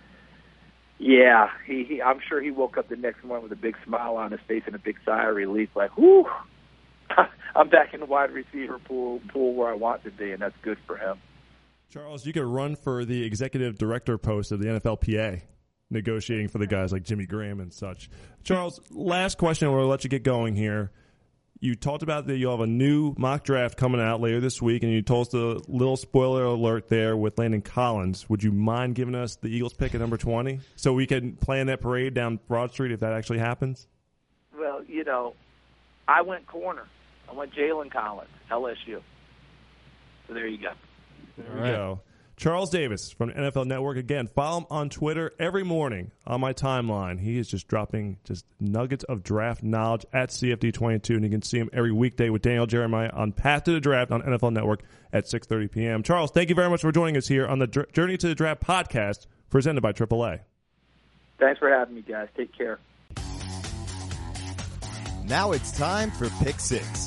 yeah, I'm sure he woke up the next morning with a big smile on his face and a big sigh of relief, like, whew, I'm back in the wide receiver pool where I want to be, and that's good for him. Charles, you could run for the executive director post of the NFLPA, negotiating for the guys like Jimmy Graham and such. Charles, last question, we'll let you get going here. You talked about that you'll have a new mock draft coming out later this week, and you told us a little spoiler alert there with Landon Collins. Would you mind giving us the Eagles pick at number 20 so we can plan that parade down Broad Street if that actually happens? Well, you know, I went corner. I went Jalen Collins, LSU. So there you go. There we go. Charles Davis from NFL Network. Again, follow him on Twitter every morning on my timeline. He is just dropping just nuggets of draft knowledge at CFD22, and you can see him every weekday with Daniel Jeremiah on Path to the Draft on NFL Network at 6:30 p.m. Charles, thank you very much for joining us here on the Journey to the Draft podcast presented by AAA. Thanks for having me, guys. Take care. Now it's time for Pick Six.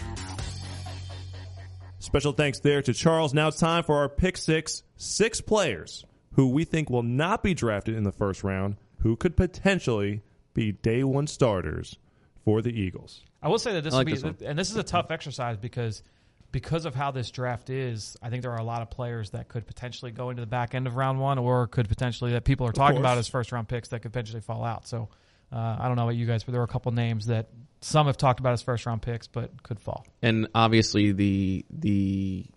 Special thanks there to Charles. Now it's time for our Pick Six. 6 players who we think will not be drafted in the first round, who could potentially be day one starters for the Eagles. I will say that this I like will this one. be, and this is a tough exercise because of how this draft is. I think there are a lot of players that could potentially go into the back end of round one, or could potentially that people are talking about as first round picks that could potentially fall out. So I don't know about you guys, but there are a couple names that some have talked about as first round picks, but could fall. And obviously the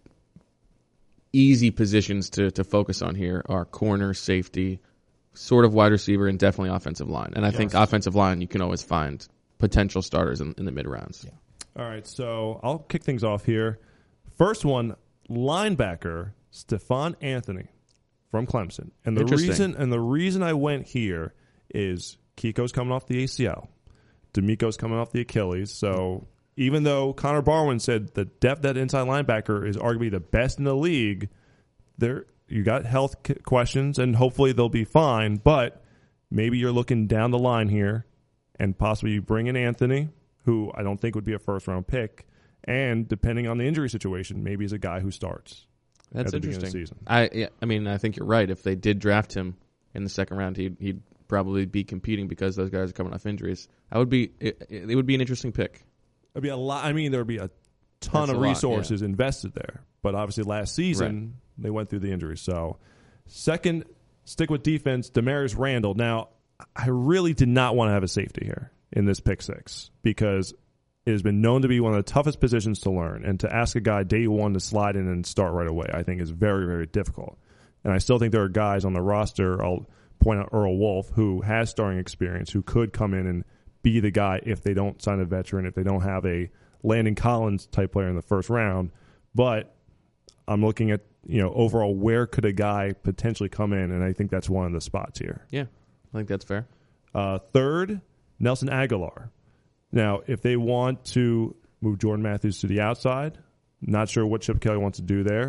easy positions to focus on here are corner, safety, sort of wide receiver, and definitely offensive line. And I think offensive line, you can always find potential starters in the mid-rounds. Yeah. All right, so I'll kick things off here. First one, linebacker Stephon Anthony from Clemson. And the reason I went here is Kiko's coming off the ACL. D'Amico's coming off the Achilles. So even though Connor Barwin said the depth at inside linebacker is arguably the best in the league, there you got health questions, and hopefully they'll be fine. But maybe you're looking down the line here, and possibly you bring in Anthony, who I don't think would be a first-round pick, and depending on the injury situation, maybe he's a guy who starts. That's at the interesting. beginning of the season. I mean, I think you're right. If they did draft him in the second round, he'd probably be competing because those guys are coming off injuries. It would be an interesting pick. It'd be a lot. I mean, there would be a ton of resources invested there. But obviously last season, they went through the injuries. So second, stick with defense, Demarius Randall. Now, I really did not want to have a safety here in this pick 6 because it has been known to be one of the toughest positions to learn. And to ask a guy day one to slide in and start right away, I think is very, very difficult. And I still think there are guys on the roster, I'll point out Earl Wolf, who has starting experience, who could come in and be the guy if they don't sign a veteran, if they don't have a Landon Collins type player in the first round. But I'm looking at, overall, where could a guy potentially come in, and I think that's one of the spots here. Yeah, I think that's fair. Third, Nelson Aguilar. Now, if they want to move Jordan Matthews to the outside, not sure what Chip Kelly wants to do there.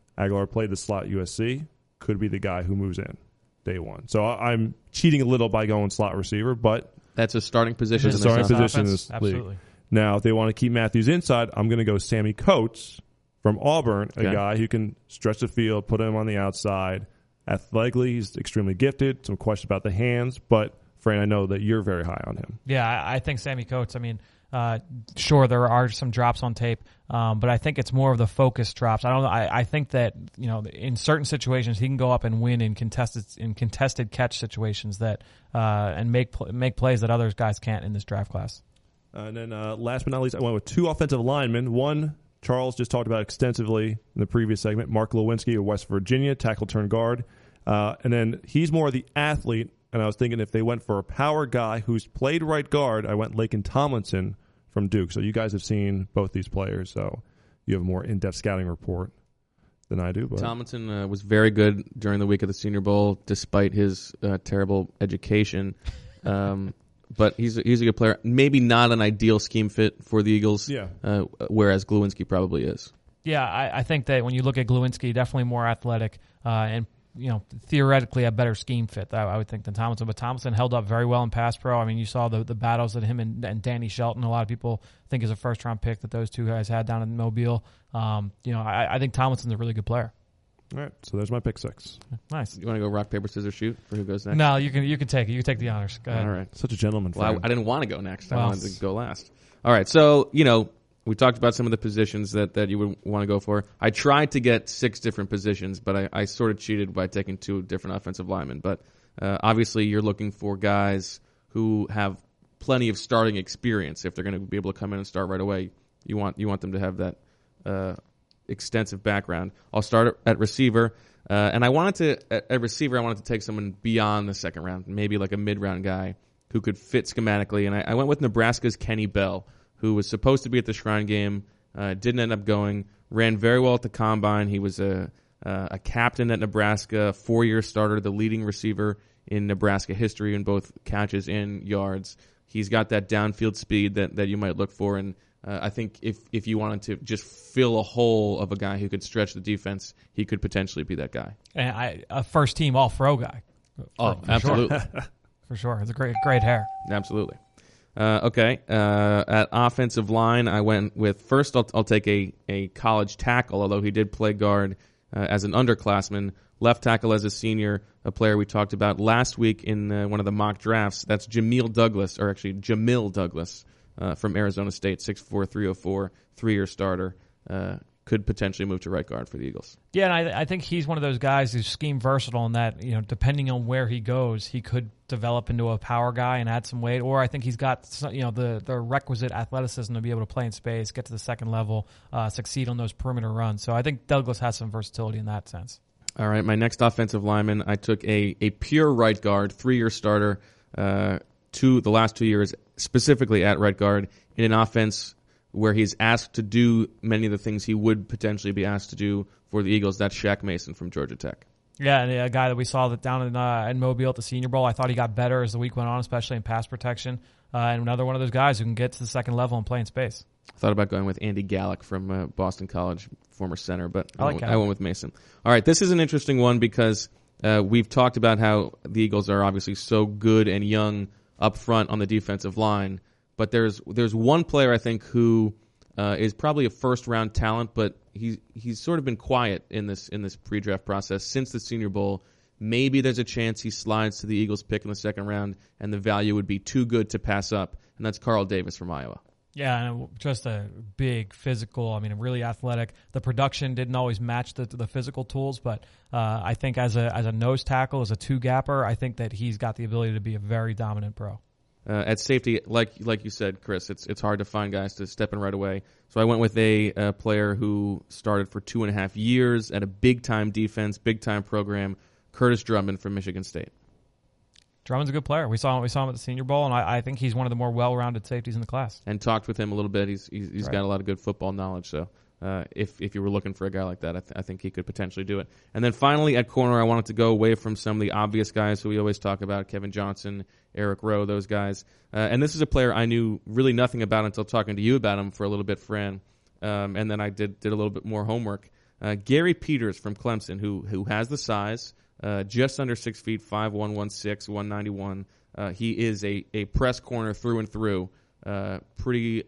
Aguilar played the slot USC, could be the guy who moves in day one. So I'm cheating a little by going slot receiver, but That's a starting position. it's a in this starting offense. position in this Absolutely. league. Now, if they want to keep Matthews inside, I'm going to go Sammy Coates from Auburn, a Okay. guy who can stretch the field, put him on the outside. Athletically, he's extremely gifted. Some questions about the hands, but Fran, I know that you're very high on him. Yeah, I think Sammy Coates. I mean, sure there are some drops on tape, but I think it's more of the focus drops. I don't know. I think that in certain situations he can go up and win in contested catch situations that and make plays that other guys can't in this draft class. And then last but not least, I went with 2 offensive linemen. One, Charles just talked about extensively in the previous segment, Mark Lewinsky of West Virginia, tackle turn guard. And then he's more of the athlete, and I was thinking if they went for a power guy who's played right guard, I went Laken Tomlinson from Duke. So you guys have seen both these players, so you have a more in-depth scouting report than I do. But Tomlinson was very good during the week of the Senior Bowl, despite his terrible education. But he's a good player. Maybe not an ideal scheme fit for the Eagles, Yeah. Whereas Glowinski probably is. Yeah, I think that when you look at Glowinski, definitely more athletic and theoretically a better scheme fit, I would think, than Tomlinson. But Tomlinson held up very well in pass pro. I mean, you saw the battles that him and Danny Shelton, a lot of people think is a first-round pick that those two guys had down in Mobile. I think Tomlinson's a really good player. all right, so there's my pick 6. Nice. You want to go rock, paper, scissors, shoot for who goes next? No, you can take it. You can take the honors. Go ahead. All right. Such a gentleman. Well, Fran. I didn't want to go next. I Well, wanted to go last. All right. So, we talked about some of the positions that you would want to go for. I tried to get 6 different positions, but I sort of cheated by taking 2 different offensive linemen. But obviously you're looking for guys who have plenty of starting experience. If they're going to be able to come in and start right away, you want them to have that extensive background. I'll start at receiver. And at receiver, I wanted to take someone beyond the second round, maybe like a mid-round guy who could fit schematically. And I went with Nebraska's Kenny Bell, who was supposed to be at the Shrine Game, didn't end up going, ran very well at the Combine. He was a captain at Nebraska, 4-year starter, the leading receiver in Nebraska history in both catches and yards. He's got that downfield speed that you might look for, and I think if you wanted to just fill a hole of a guy who could stretch the defense, he could potentially be that guy. And a first-team All-Pro guy. Oh, For absolutely. Sure. For sure. It's a great hair. Absolutely. Okay. At offensive line, I went with first. I'll take a college tackle, although he did play guard as an underclassman. Left tackle as a senior, a player we talked about last week in one of the mock drafts. That's Jamil Douglas from Arizona State, 6'4", 304, 3-year starter. Could potentially move to right guard for the Eagles. Yeah, and I think he's one of those guys who's scheme versatile in that, depending on where he goes, he could develop into a power guy and add some weight, or I think he's got the requisite athleticism to be able to play in space, get to the second level, succeed on those perimeter runs. So I think Douglas has some versatility in that sense. All right, my next offensive lineman, I took a pure right guard, 3-year starter, the last 2 years, specifically at right guard, in an offense where he's asked to do many of the things he would potentially be asked to do for the Eagles. That's Shaq Mason from Georgia Tech. Yeah, and a guy that we saw that down in Mobile at the Senior Bowl. I thought he got better as the week went on, especially in pass protection. And another one of those guys who can get to the second level and play in space. I thought about going with Andy Gallick from Boston College, former center, but I went with Mason. All right, this is an interesting one because we've talked about how the Eagles are obviously so good and young up front on the defensive line. But there's one player I think who is probably a first-round talent, but he's sort of been quiet in this pre-draft process since the Senior Bowl. Maybe there's a chance he slides to the Eagles pick in the second round, and the value would be too good to pass up, and that's Carl Davis from Iowa. Yeah, and just a big physical, really athletic. The production didn't always match the physical tools, but I think as a nose tackle, as a two-gapper, I think that he's got the ability to be a very dominant pro. At safety, like you said, Chris, it's hard to find guys to step in right away. So I went with a player who started for 2.5 years at a big-time defense, big-time program, Curtis Drummond from Michigan State. Drummond's a good player. We saw him at the Senior Bowl, and I think he's one of the more well-rounded safeties in the class. And talked with him a little bit. He's right. got a lot of good football knowledge. So if you were looking for a guy like that, I think he could potentially do it. And then finally at corner, I wanted to go away from some of the obvious guys who we always talk about, Kevin Johnson, Eric Rowe, those guys. And this is a player I knew really nothing about until talking to you about him for a little bit, Fran. And then I did a little bit more homework. Gary Peters from Clemson, who has the size, just under 6 feet, 5'1", 160, 191. He is a press corner through and through. Pretty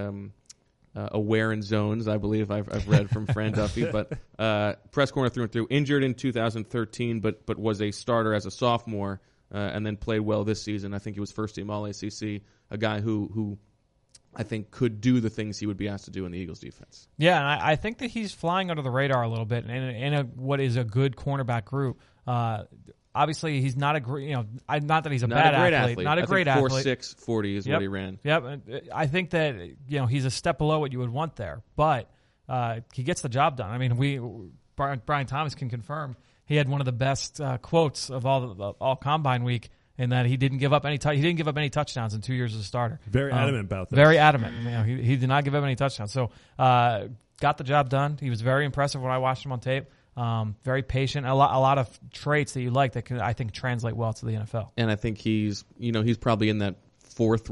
aware in zones, I believe I've read from Fran Duffy, but press corner through and through. Injured in 2013, but was a starter as a sophomore, and then played well this season. I think he was first team All-ACC. A guy who I think could do the things he would be asked to do in the Eagles defense. Yeah, and I think that he's flying under the radar a little bit in what is a good cornerback group. Obviously, he's not a great, not that he's not bad athlete. Not a great athlete. 4.6 40 is what he ran. Yep. I think that, he's a step below what you would want there, but he gets the job done. I mean, Brian Thomas can confirm he had one of the best quotes of all Combine week in that he didn't give up any he didn't give up any touchdowns in 2 years as a starter. Very adamant about that. Very adamant. He did not give up any touchdowns. So got the job done. He was very impressive when I watched him on tape. Very patient, a lot of traits that you like that can, I think, translate well to the NFL. And I think he's probably in that fifth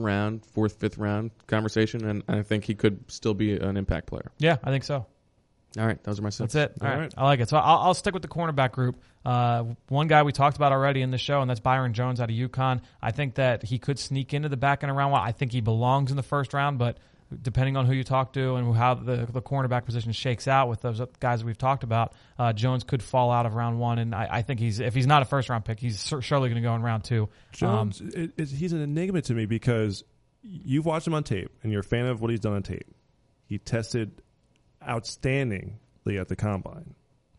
round conversation, and I think he could still be an impact player. Yeah, I think so. All right, those are my six. That's it. All right. I like it. So I'll stick with the cornerback group. One guy we talked about already in the show, and that's Byron Jones out of UConn. I think that he could sneak into the back end of round one. I think he belongs in the first round, but depending on who you talk to and how the cornerback position shakes out with those guys we've talked about, Jones could fall out of round one. And I think if he's not a first-round pick, he's surely going to go in round two. Jones, he's an enigma to me because you've watched him on tape, and you're a fan of what he's done on tape. He tested outstandingly at the Combine.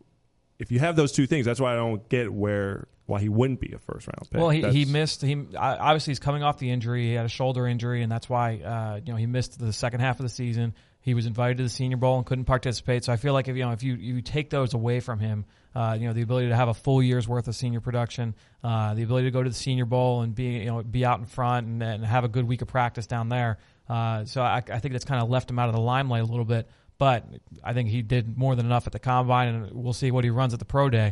If you have those two things, that's why I don't get why he wouldn't be a first-round pick. Well, he missed. Obviously, he's coming off the injury. He had a shoulder injury, and that's why he missed the second half of the season. He was invited to the Senior Bowl and couldn't participate. So I feel like if you take those away from him, the ability to have a full year's worth of senior production, the ability to go to the Senior Bowl and be out in front and have a good week of practice down there. So I think that's kind of left him out of the limelight a little bit. But I think he did more than enough at the Combine, and we'll see what he runs at the Pro Day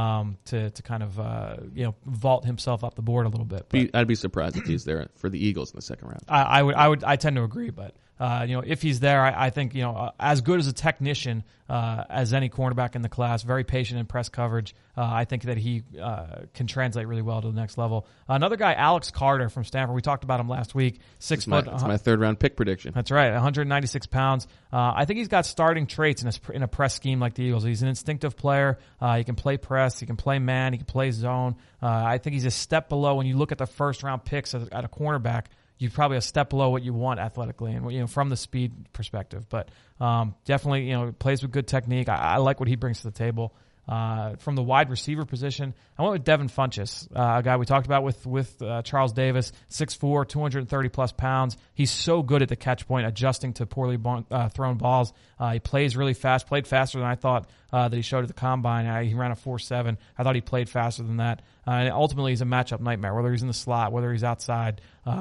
to kind of vault himself up the board a little bit. But I'd be surprised if he's there for the Eagles in the second round. I tend to agree, but if he's there, I think as good as a technician as any cornerback in the class, very patient in press coverage. I think that he can translate really well to the next level. Another guy, Alex Carter from Stanford. We talked about him last week. 6 foot. That's my third round pick prediction. That's right, 196 pounds. I think he's got starting traits in a press scheme like the Eagles. He's an instinctive player. He can play press. He can play man. He can play zone. I think he's a step below when you look at the first round picks at a cornerback. You're probably a step below what you want athletically and from the speed perspective. But definitely, plays with good technique. I like what he brings to the table. From the wide receiver position, I went with Devin Funchess, a guy we talked about with Charles Davis, 6'4", 230 plus pounds. He's so good at the catch point, adjusting to poorly thrown balls. He plays really fast, played faster than I thought that he showed at the Combine. He ran a 4.7. I thought he played faster than that. And ultimately, he's a matchup nightmare, whether he's in the slot, whether he's outside.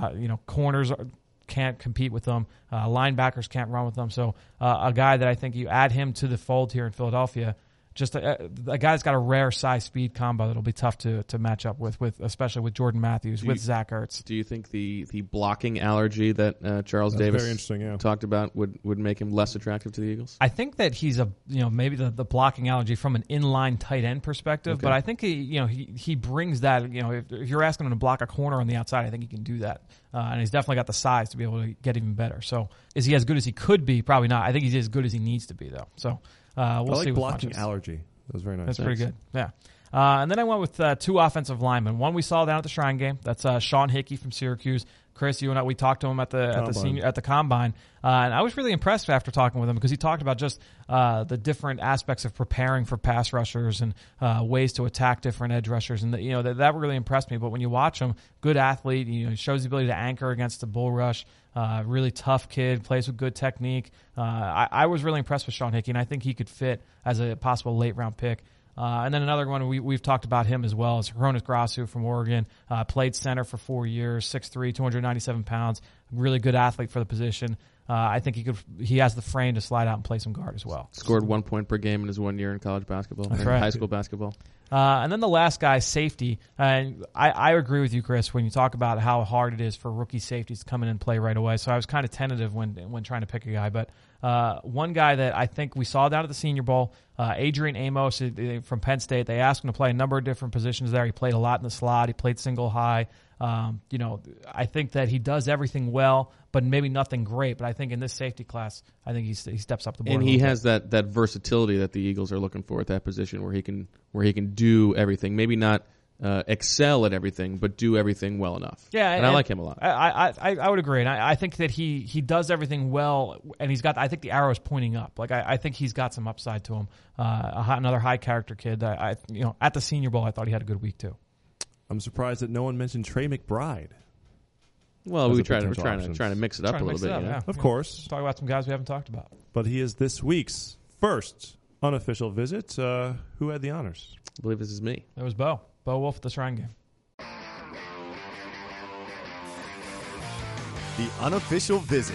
Corners can't compete with them. Linebackers can't run with them. So a guy that I think you add him to the fold here in Philadelphia, just a guy that's got a rare size speed combo that'll be tough to match up with especially with Jordan Matthews, with Zach Ertz. Do you think the blocking allergy that Charles Davis talked about would make him less attractive to the Eagles? I think that he's maybe the blocking allergy from an inline tight end perspective, but I think he brings that. If you're asking him to block a corner on the outside, I think he can do that, and he's definitely got the size to be able to get even better. So is he as good as he could be? Probably not. I think he's as good as he needs to be though. So. We'll see. Blocking allergy. That was very nice. That's pretty good. Yeah. And then I went with two offensive linemen. One we saw down at the Shrine Game. That's Sean Hickey from Syracuse. Chris, you and I, we talked to him at the Combine, and I was really impressed after talking with him because he talked about just the different aspects of preparing for pass rushers and ways to attack different edge rushers, and that really impressed me. But when you watch him, good athlete, he shows the ability to anchor against the bull rush. Really tough kid, plays with good technique. I was really impressed with Sean Hickey, and I think he could fit as a possible late round pick. And then another one we've talked about him as well is Hronis Grasu from Oregon. Played center for 4 years, 6'3", 297 pounds. Really good athlete for the position. I think he has the frame to slide out and play some guard as well. Scored 1 point per game in his 1 year in college basketball. That's right. High school basketball. And then the last guy, safety. And I agree with you, Chris, when you talk about how hard it is for rookie safeties to come in and play right away. So I was kind of tentative when trying to pick a guy. But one guy that I think we saw down at the Senior Bowl, Adrian Amos from Penn State. They asked him to play a number of different positions there. He played a lot in the slot. He played single high. I think that he does everything well, but maybe nothing great. But I think in this safety class, I think he steps up the board. And he has that versatility that the Eagles are looking for at that position, where he can do everything. Maybe not excel at everything, but do everything well enough. Yeah, and I like him a lot. I would agree, and I think that he does everything well, and he's got. I think the arrow is pointing up. Like I think he's got some upside to him. Another high character kid. At the Senior Bowl, I thought he had a good week too. I'm surprised that no one mentioned Trey McBride. Well, we're trying potential to mix it up a little bit. Yeah. Of course. Talk about some guys we haven't talked about. But he is this week's first unofficial visit. Who had the honors? I believe this is me. It was Bo Wolf at the Shrine Game. The unofficial visit.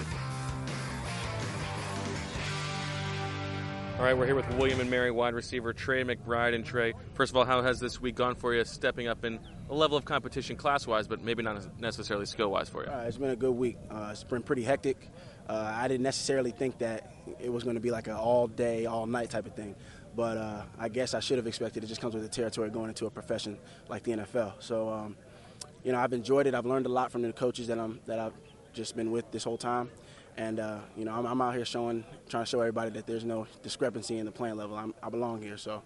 All right, we're here with William & Mary wide receiver Trey McBride. And Trey, first of all, how has this week gone for you, stepping up in a level of competition class-wise, but maybe not necessarily skill-wise for you? It's been a good week. It's been pretty hectic. I didn't necessarily think that it was going to be like an all-day, all-night type of thing. But I guess I should have expected it. Just comes with the territory going into a profession like the NFL. So, I've enjoyed it. I've learned a lot from the coaches that I've just been with this whole time. And, I'm out here trying to show everybody that there's no discrepancy in the playing level. I belong here. So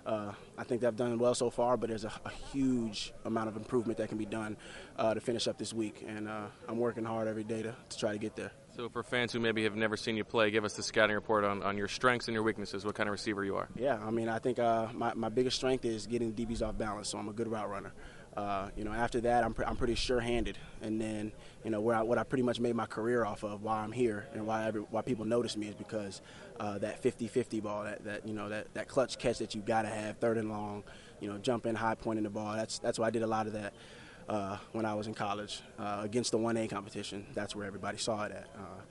I think I've done well so far, but there's a huge amount of improvement that can be done to finish up this week. And I'm working hard every day to try to get there. So for fans who maybe have never seen you play, give us the scouting report on your strengths and your weaknesses, what kind of receiver you are. Yeah, I think my biggest strength is getting DBs off balance, so I'm a good route runner. After that, I'm pretty sure-handed, and then what I pretty much made my career off of while I'm here and why people notice me is because that 50-50 ball, that clutch catch that you got to have, third and long, jump in high, pointing the ball. That's why I did a lot of that when I was in college against the 1A competition. That's where everybody saw it at.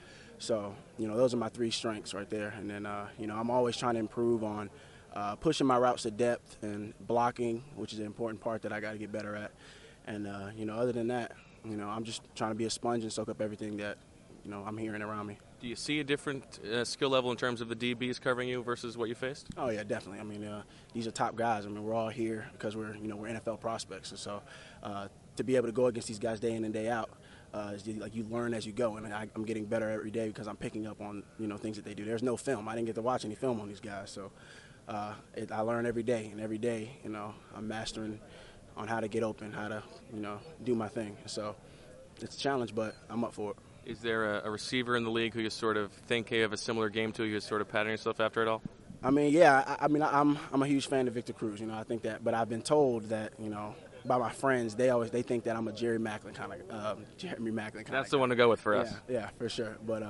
So those are my three strengths right there, and then I'm always trying to improve on pushing my routes to depth and blocking, which is an important part that I got to get better at. And, other than that, I'm just trying to be a sponge and soak up everything that, I'm hearing around me. Do you see a different skill level in terms of the DBs covering you versus what you faced? Oh, yeah, definitely. These are top guys. We're all here because we're NFL prospects. And so to be able to go against these guys day in and day out, like you learn as you go. And I'm getting better every day because I'm picking up on, things that they do. There's no film. I didn't get to watch any film on these guys. So I learn every day, and every day, I'm mastering on how to get open, how to, do my thing. So it's a challenge, but I'm up for it. Is there a receiver in the league who you sort of think you have a similar game to, you sort of pattern yourself after it all? I'm a huge fan of Victor Cruz. I think that, but I've been told that, by my friends, they think that I'm a Jeremy Maclin kind of That's the one to go with for us. Yeah, for sure. But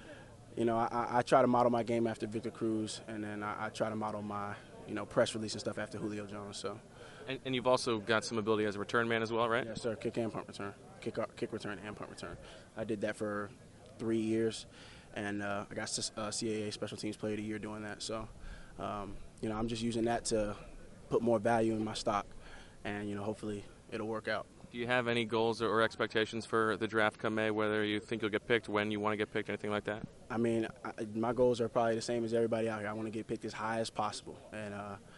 I try to model my game after Victor Cruz, and then I try to model my, press release and stuff after Julio Jones. So. And you've also got some ability as a return man as well, right? Yes, sir. Kick and punt return. Kick return and punt return. I did that for 3 years, and I got CAA Special Teams Player of the Year doing that. So, I'm just using that to put more value in my stock, and, hopefully it'll work out. Do you have any goals or expectations for the draft come May, whether you think you'll get picked, when you want to get picked, anything like that? My goals are probably the same as everybody out here. I want to get picked as high as possible. And,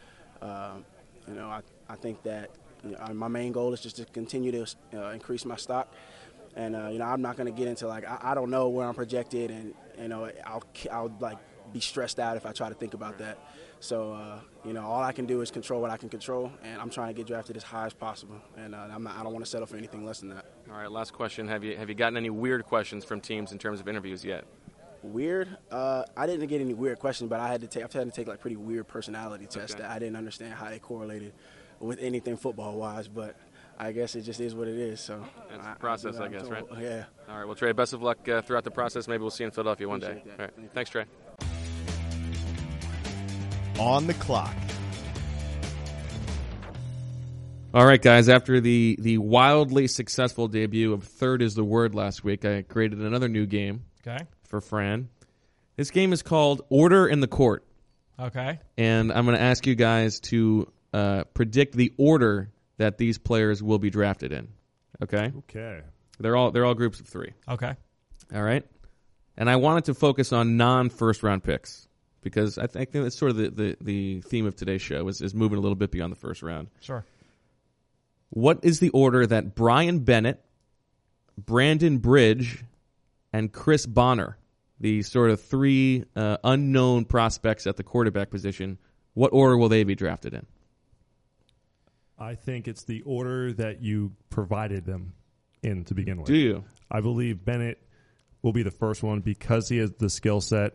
I think that my main goal is just to continue to increase my stock. And, I'm not going to get into, I don't know where I'm projected, and, I'll be stressed out if I try to think about that. So, all I can do is control what I can control, and I'm trying to get drafted as high as possible. And I don't want to settle for anything less than that. All right, last question. Have you gotten any weird questions from teams in terms of interviews yet? Weird? I didn't get any weird questions, but I've had to take pretty weird personality tests that I didn't understand how they correlated with anything football-wise, but I guess it just is what it is. So it's the process, I guess, right? Yeah. All right, well, Trey, best of luck throughout the process. Maybe we'll see you in Philadelphia one day. All right. Thanks, Trey. On the clock. All right, guys, after the wildly successful debut of Third is the Word last week, I created another new game. Okay. for Fran. This game is called Order in the Court. Okay. And I'm going to ask you guys to predict the order that these players will be drafted in. Okay? Okay. They're all groups of 3. Okay. All right? And I wanted to focus on non-first round picks because I think that's sort of the theme of today's show is moving a little bit beyond the first round. Sure. What is the order that Brian Bennett, Brandon Bridge, and Chris Bonner, the sort of 3 unknown prospects at the quarterback position, what order will they be drafted in? I think it's the order that you provided them in to begin with. Do you? I believe Bennett will be the first one because he has the skill set.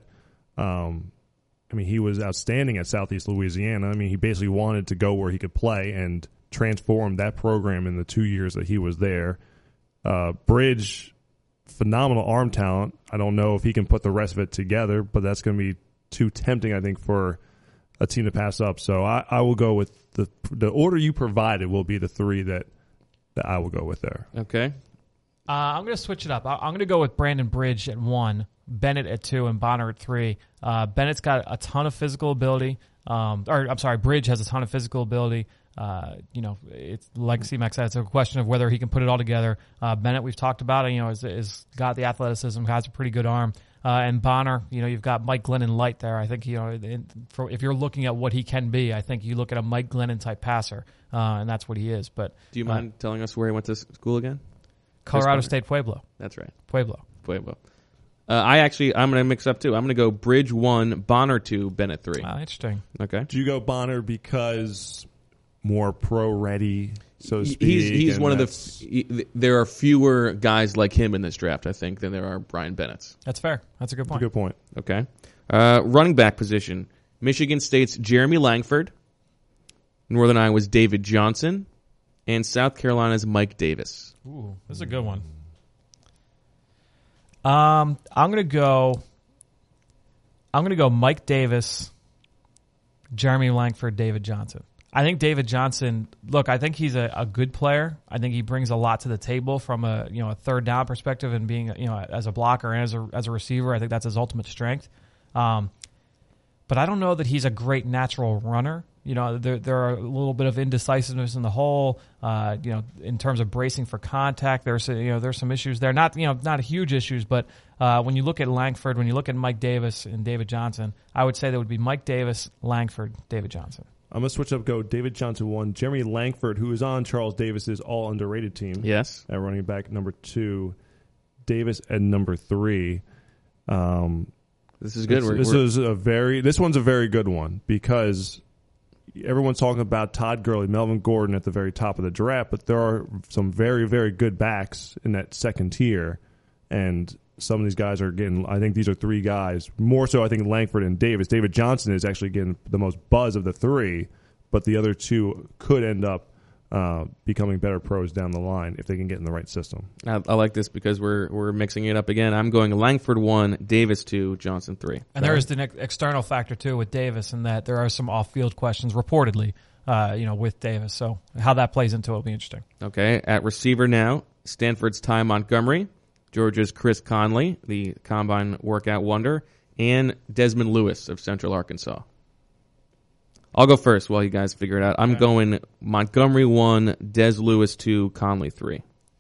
He was outstanding at Southeast Louisiana. He basically wanted to go where he could play and transform that program in the 2 years that he was there. Bridge, phenomenal arm talent. I don't know if he can put the rest of it together, but that's going to be too tempting, I think, for a team to pass up. So I will go with the order you provided will be the 3 that I will go with there. Okay. I'm going to switch it up. I'm going to go with Brandon Bridge at 1, Bennett at 2, and Bonner at 3. Bennett's got a ton of physical ability. Bridge has a ton of physical ability. It's like C-Mac said, it's a question of whether he can put it all together. Bennett, we've talked about it, is got the athleticism, has a pretty good arm. And Bonner, you've got Mike Glennon light there. I think, if you're looking at what he can be, I think you look at a Mike Glennon type passer, and that's what he is. But do you mind telling us where he went to school again? Colorado State Pueblo. That's right. Pueblo. I'm going to mix up too. I'm going to go Bridge 1, Bonner 2, Bennett 3. Interesting. Okay. Do you go Bonner because more pro ready, so to speak? He's one of there are fewer guys like him in this draft, I think, than there are Brian Bennett's. That's fair. That's a good point. That's a good point. Okay. Running back position. Michigan State's Jeremy Langford. Northern Iowa's David Johnson. And South Carolina's Mike Davis. Ooh, this is a good one. I'm gonna go Mike Davis, Jeremy Langford, David Johnson. I think David Johnson. Look, I think he's a good player. I think he brings a lot to the table from a third down perspective and being as a blocker and as a receiver. I think that's his ultimate strength. But I don't know that he's a great natural runner. There are a little bit of indecisiveness in the hole. In terms of bracing for contact, there's some issues there. Not huge issues, but when you look at Langford, when you look at Mike Davis and David Johnson, I would say that would be Mike Davis, Langford, David Johnson. I'm gonna switch up. Go David Johnson 1, Jeremy Langford, who is on Charles Davis's all underrated team. Yes, at running back number 2, Davis at number 3. This is good. This one's a very good one because everyone's talking about Todd Gurley, Melvin Gordon at the very top of the draft, but there are some very, very good backs in that second tier, and some of these guys are getting, I think these are 3 guys, more so I think Langford and Davis. David Johnson is actually getting the most buzz of the 3, but the other 2 could end up becoming better pros down the line if they can get in the right system. I like this because we're mixing it up again. I'm going Langford 1, Davis 2, Johnson 3. And there is the external factor too with Davis in that there are some off-field questions reportedly, with Davis. So how that plays into it will be interesting. Okay, at receiver now, Stanford's Ty Montgomery, Georgia's Chris Conley, the combine workout wonder, and Desmond Lewis of Central Arkansas. I'll go first while you guys figure it out. I'm going Montgomery 1, Des Lewis 2, Conley 3.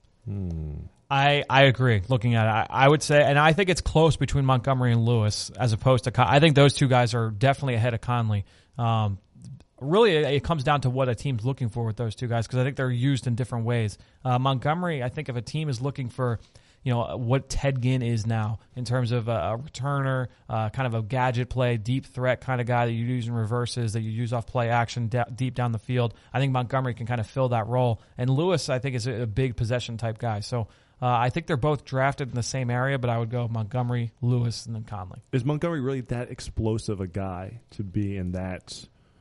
I agree. Looking at it, I would say, and I think it's close between Montgomery and Lewis as opposed to. I think those 2 guys are definitely ahead of Conley. Really, it comes down to what a team's looking for with those 2 guys because I think they're used in different ways. Montgomery, I think if a team is looking for what Ted Ginn is now in terms of a returner, kind of a gadget play, deep threat kind of guy that you use in reverses, that you use off play action deep down the field. I think Montgomery can kind of fill that role. And Lewis, I think, is a big possession type guy. So I think they're both drafted in the same area, but I would go Montgomery, Lewis, and then Conley. Is Montgomery really that explosive a guy to be in that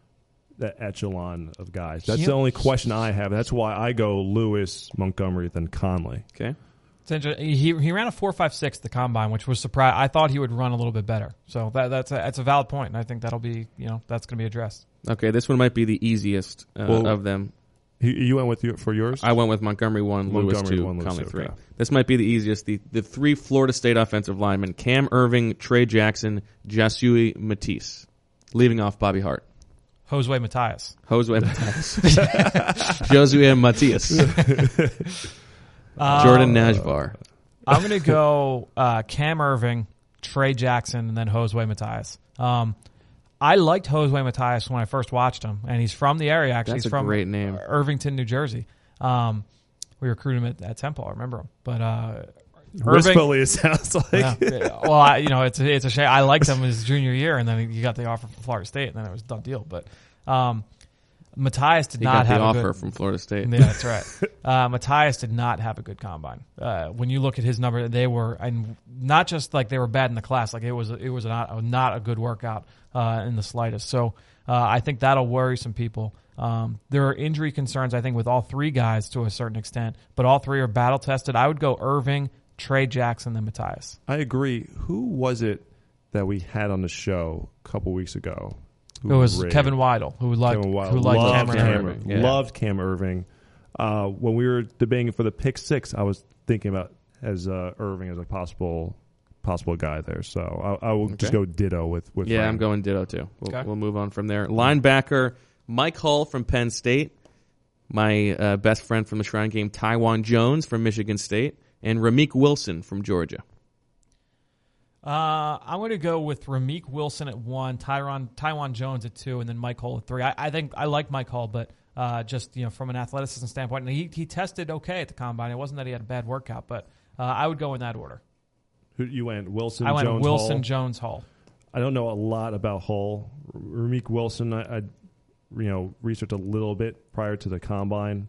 echelon of guys? That's the only question I have. That's why I go Lewis, Montgomery, then Conley. Okay. He ran a 4.56 at the combine, which was surprising. I thought he would run a little bit better. So that's a valid point, and I think that'll be that's going to be addressed. Okay, this one might be the easiest of them. You went with for yours? I went with Montgomery 1, Lewis 2, Conley 3. Okay. This might be the easiest. The three Florida State offensive linemen, Cam Irving, Trey Jackson, Josue Matisse, leaving off Bobby Hart. Josue Matias. Josue Matias. Jordan Najvar. I'm going to go Cam Irving, Trey Jackson, and then Josue Matias. I liked Josue Matias when I first watched him, and he's from the area. Actually, That's he's a from great name. Irvington, New Jersey. We recruited him at Temple. I remember him, but Wistfully, it sounds like. Yeah. Well, it's a shame. I liked him his junior year, and then he got the offer from Florida State, and then it was a done deal. But Matthias did not have the offer from Florida State. Yeah, that's right. Matthias did not have a good combine. When you look at his number, they were, and not just like they were bad in the class, like it was not a good workout in the slightest. So I think that'll worry some people. There are injury concerns, I think, with all three guys to a certain extent, but all three are battle tested. I would go Irving, Trey Jackson, then Matthias. I agree. Who was it that we had on the show a couple weeks ago? It was Kevin Weidel, who liked Cam Irving. Yeah. Loved Cam Irving. When we were debating for the pick 6, I was thinking about as Irving as a possible guy there. So I will just go ditto with yeah, Frank. I'm going ditto too. We'll move on from there. Linebacker Mike Hull from Penn State, my best friend from the Shrine Game, Tywan Jones from Michigan State, and Rameek Wilson from Georgia. I'm going to go with Rameek Wilson at 1, Tywan Jones at 2, and then Mike Hull at 3. I think I like Mike Hull, but just from an athleticism standpoint, and he tested okay at the combine. It wasn't that he had a bad workout, but I would go in that order. Who you went? Wilson. I went Jones, Wilson, Hull? Jones, Hull. I don't know a lot about Hull. Rameek Wilson, I researched a little bit prior to the combine.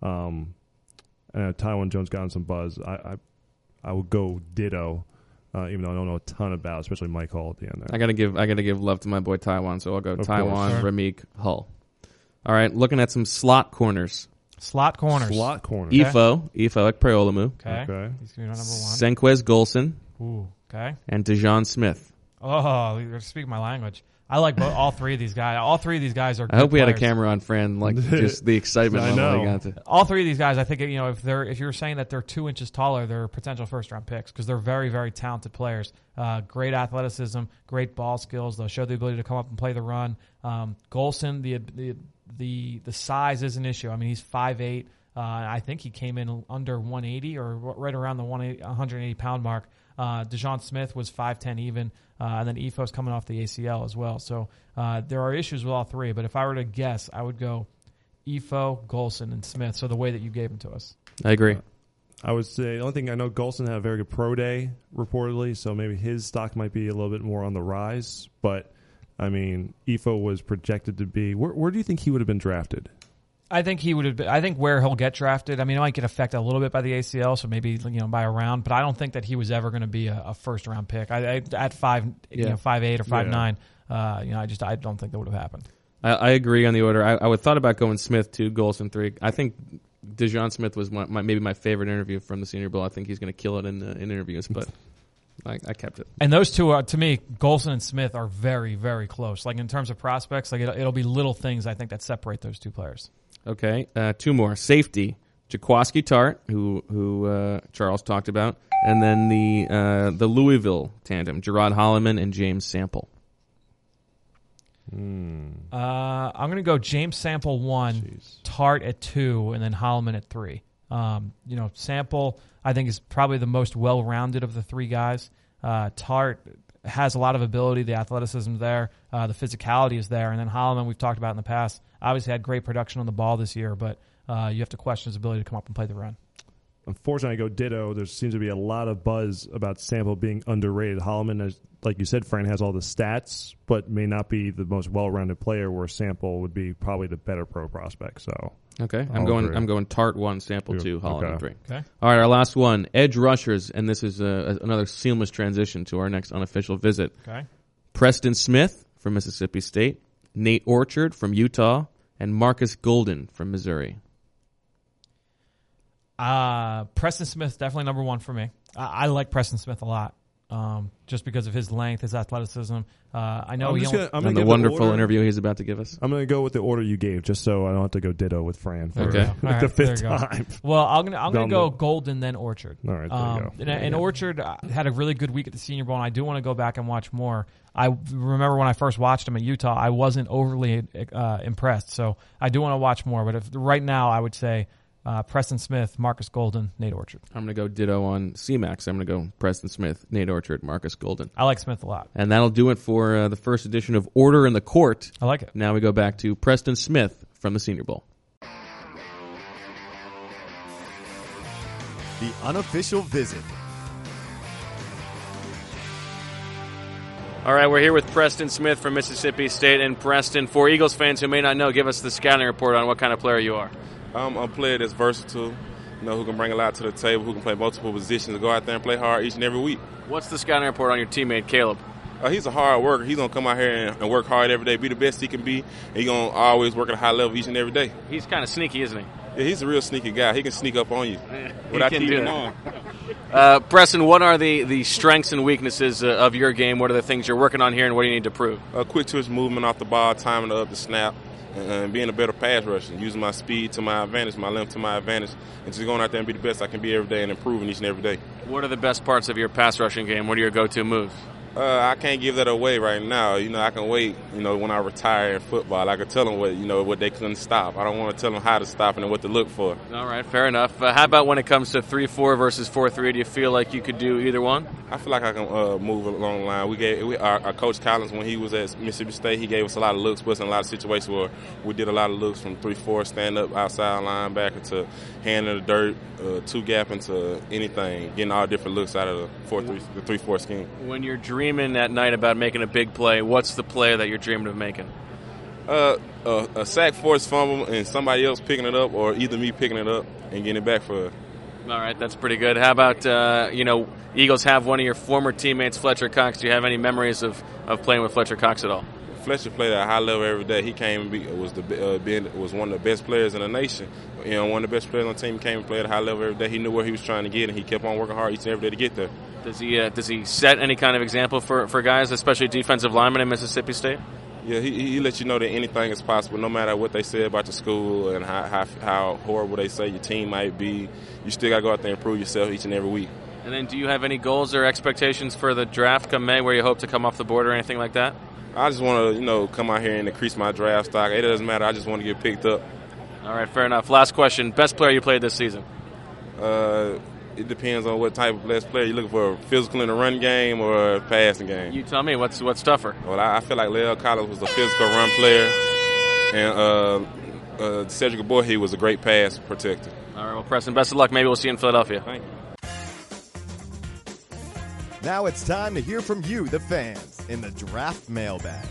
Tywan Jones got some buzz. I would go ditto. Even though I don't know a ton about, especially Mike Hull at the end there. I gotta give love to my boy Tywan, so I'll go Tywan, Rameek, Hull. All right, looking at some slot corners. Slot corners. Ifo Ekpreolamu. Okay. He's going to number 1. Senquez Golson. Ooh, okay. And Dejon Smith. Oh, you're speaking my language. I like all three of these guys. All three of these guys are good I hope we players. had a camera on, Fran, like just the excitement level they got to. All three of these guys, I think, if you're saying that they're 2 inches taller, they're potential first-round picks because they're very, very talented players. Great athleticism, great ball skills. They'll show the ability to come up and play the run. Golson, the size is an issue. I mean, he's 5'8". I think he came in under 180 or right around the 180-pound mark. Dejon Smith was 5'10" even, and then Ifo's coming off the ACL as well. So there are issues with all three, but if I were to guess, I would go Ifo, Golson, and Smith, so the way that you gave them to us. I agree. I would say the only thing I know, Golson had a very good pro day, reportedly, so maybe his stock might be a little bit more on the rise. But, I mean, Ifo was projected to be – where do you think he would have been drafted? I think he would have been. I think where he'll get drafted. I mean, it might get affected a little bit by the ACL, so maybe by a round. But I don't think that he was ever going to be a first round pick. At 5'8" or 5'9", I don't think that would have happened. I agree on the order. I would thought about going Smith 2, Golson 3. I think Dejon Smith was maybe my favorite interview from the Senior Bowl. I think he's going to kill it in interviews, but I kept it. And those two are, to me, Golson and Smith are very, very close. Like in terms of prospects, like it'll be little things I think that separate those two players. Okay, 2 more. Safety, Jaquaski Tart, who Charles talked about, and then the Louisville tandem, Gerard Holloman and James Sample. I'm going to go James Sample 1, Tart at 2, and then Holloman at 3. Sample I think is probably the most well-rounded of the three guys. Tart has a lot of ability, the athleticism there, the physicality is there, and then Holloman we've talked about in the past. Obviously had great production on the ball this year, but you have to question his ability to come up and play the run. Unfortunately, I go ditto. There seems to be a lot of buzz about Sample being underrated. Holloman, like you said, Fran, has all the stats, but may not be the most well-rounded player, where Sample would be probably the better pro prospect. So okay, I'm going Tart 1, Sample 2, Holloman 3. Okay. All right, our last one, edge rushers, and this is another seamless transition to our next unofficial visit. Okay. Preston Smith from Mississippi State, Nate Orchard from Utah, and Marcus Golden from Missouri. Preston Smith definitely number 1 for me. I like Preston Smith a lot. just because of his length, his athleticism. I know and the wonderful interview he's about to give us. I'm going to go with the order you gave, just so I don't have to go ditto with Fran for the fifth time. Well, I'm going to go Golden, then Orchard. All right, there you go. And Orchard had a really good week at the Senior Bowl, and I do want to go back and watch more. I remember when I first watched him at Utah, I wasn't overly impressed, so I do want to watch more. But right now, I would say Preston Smith, Marcus Golden, Nate Orchard. I'm going to go ditto on CMAX. I'm going to go Preston Smith, Nate Orchard, Marcus Golden. I like Smith a lot. And that'll do it for the first edition of Order in the Court. I like it. Now we go back to Preston Smith from the Senior Bowl. The unofficial visit. All right, we're here with Preston Smith from Mississippi State. And Preston, for Eagles fans who may not know, give us the scouting report on what kind of player you are. I'm a player that's versatile, who can bring a lot to the table, who can play multiple positions, go out there and play hard each and every week. What's the scouting report on your teammate, Caleb? He's a hard worker. He's going to come out here and work hard every day, be the best he can be, and he's going to always work at a high level each and every day. He's kind of sneaky, isn't he? Yeah, he's a real sneaky guy. He can sneak up on you without you even knowing. Preston, what are the strengths and weaknesses of your game? What are the things you're working on here, and what do you need to prove? Quick twitch movement off the ball, timing up the snap, and being a better pass rusher, using my speed to my advantage, my length to my advantage, and just going out there and be the best I can be every day and improving each and every day. What are the best parts of your pass rushing game? What are your go-to moves? I can't give that away right now. I can wait, when I retire in football. I can tell them what they couldn't stop. I don't want to tell them how to stop and what to look for. All right, fair enough. How about when it comes to 3-4 versus 4-3? Do you feel like you could do either one? I feel like I can move along the line. Our Coach Collins, when he was at Mississippi State, he gave us a lot of looks, put us in a lot of situations where we did a lot of looks from 3-4, stand up, outside linebacker to hand in the dirt, two-gap into anything, getting all different looks out of the 3-4 scheme. When you're dreaming at night about making a big play, what's the play that you're dreaming of making? A sack, forced fumble, and somebody else picking it up, or either me picking it up and getting it back for us. All right, that's pretty good. How about, Eagles have one of your former teammates, Fletcher Cox. Do you have any memories of playing with Fletcher Cox at all? Fletcher played at a high level every day. He came and was one of the best players in the nation. One of the best players on the team. He came and played at a high level every day. He knew where he was trying to get, and he kept on working hard each and every day to get there. Does he set any kind of example for guys, especially defensive linemen in Mississippi State? Yeah, he lets you know that anything is possible, no matter what they say about your school and how horrible they say your team might be. You still got to go out there and prove yourself each and every week. And then do you have any goals or expectations for the draft come May where you hope to come off the board or anything like that? I just want to, come out here and increase my draft stock. It doesn't matter. I just want to get picked up. All right, fair enough. Last question. Best player you played this season? It depends on what type of best player you're looking for, physical in the run game or passing game. You tell me, what's tougher? Well, I feel like Leal Collins was a physical run player, and Cedric Boyd was a great pass protector. All right, well, Preston, best of luck. Maybe we'll see you in Philadelphia. Thank you. Now it's time to hear from you, the fans, in the Draft Mailbag.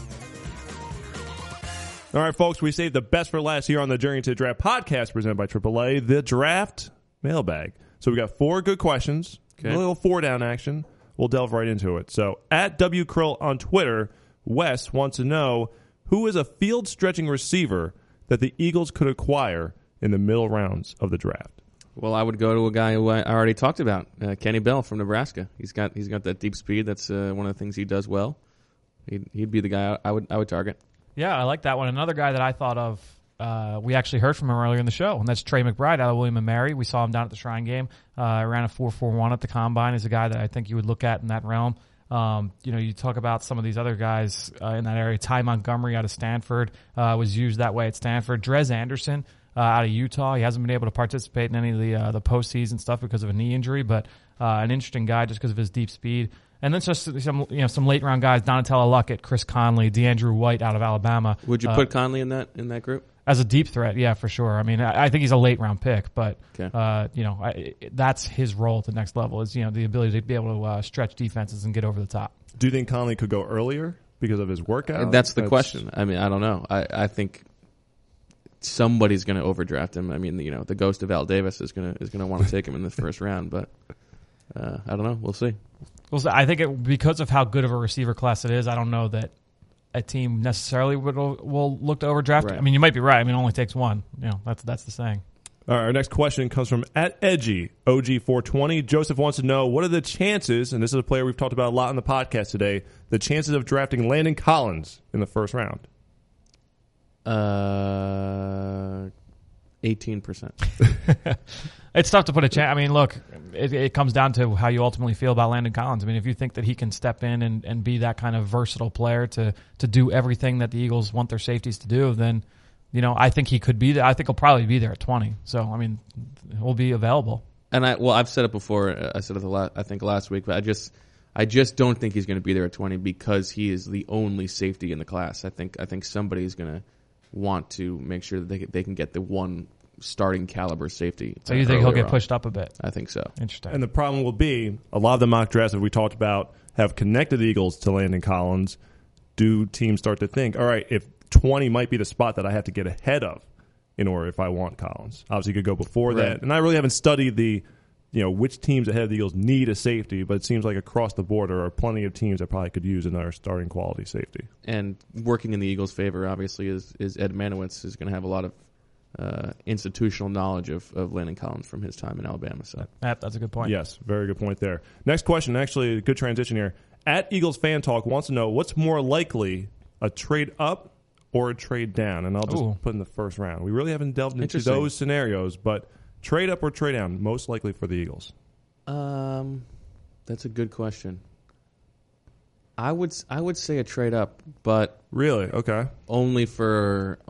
All right, folks, we saved the best for last here on the Journey to the Draft podcast presented by AAA, the Draft Mailbag. So we got 4 good questions, a little 4-down action. We'll delve right into it. So at WKrill on Twitter, Wes wants to know who is a field-stretching receiver that the Eagles could acquire in the middle rounds of the draft. Well, I would go to a guy who I already talked about, Kenny Bell from Nebraska. He's got that deep speed. That's one of the things he does well. He'd be the guy I would target. Yeah, I like that one. Another guy that I thought of, we actually heard from him earlier in the show, and that's Trey McBride out of William & Mary. We saw him down at the Shrine game. Ran a 4.41 at the Combine. He's a guy that I think you would look at in that realm. You talk about some of these other guys in that area. Ty Montgomery out of Stanford was used that way at Stanford. Drez Anderson out of Utah. He hasn't been able to participate in any of the postseason stuff because of a knee injury, but an interesting guy just because of his deep speed. And then just some late round guys: Donatella Luckett, Chris Conley, DeAndrew White out of Alabama. Would you put Conley in that group as a deep threat? Yeah, for sure. I mean, I think he's a late round pick, but that's his role at the next level is the ability to be able to stretch defenses and get over the top. Do you think Conley could go earlier because of his workout? That's the question. I mean, I don't know. I think somebody's going to overdraft him. I mean, the ghost of Al Davis is going to want to take him in the first round, but I don't know. We'll see. Well, I think because of how good of a receiver class it is, I don't know that a team necessarily will look to overdraft. Right. I mean, you might be right. I mean, it only takes one. That's the saying. All right, our next question comes from @Edgy OG420. Joseph wants to know, what are the chances, and this is a player we've talked about a lot on the podcast today, the chances of drafting Landon Collins in the first round? 18%. It's tough to put a chance. I mean, look, it comes down to how you ultimately feel about Landon Collins. I mean, if you think that he can step in and be that kind of versatile player to do everything that the Eagles want their safeties to do, then, I think he could be there. I think he'll probably be there at 20. So, I mean, he'll be available. And I've said it before. I said it I think last week, but I just don't think he's going to be there at 20 because he is the only safety in the class. I think somebody's going to want to make sure that they can get the one starting caliber safety. So you think he'll get pushed up a bit? I think so. Interesting. And the problem will be, a lot of the mock drafts that we talked about have connected the Eagles to Landon Collins. Do teams start to think, all right, if 20 might be the spot that I have to get ahead of in order if I want Collins? Obviously, you could go before that. And I really haven't studied which teams ahead of the Eagles need a safety, but it seems like across the board there are plenty of teams that probably could use another starting quality safety. And working in the Eagles' favor, obviously, is Ed Manowitz, is going to have a lot of institutional knowledge of Landon Collins from his time in Alabama. So that's a good point. Yes, very good point there. Next question, actually a good transition here. Eagles Fan Talk wants to know, what's more likely, a trade up or a trade down? And I'll just put in the first round. We really haven't delved into those scenarios, but trade up or trade down, most likely for the Eagles? That's a good question. I would say a trade up, but really, okay, only for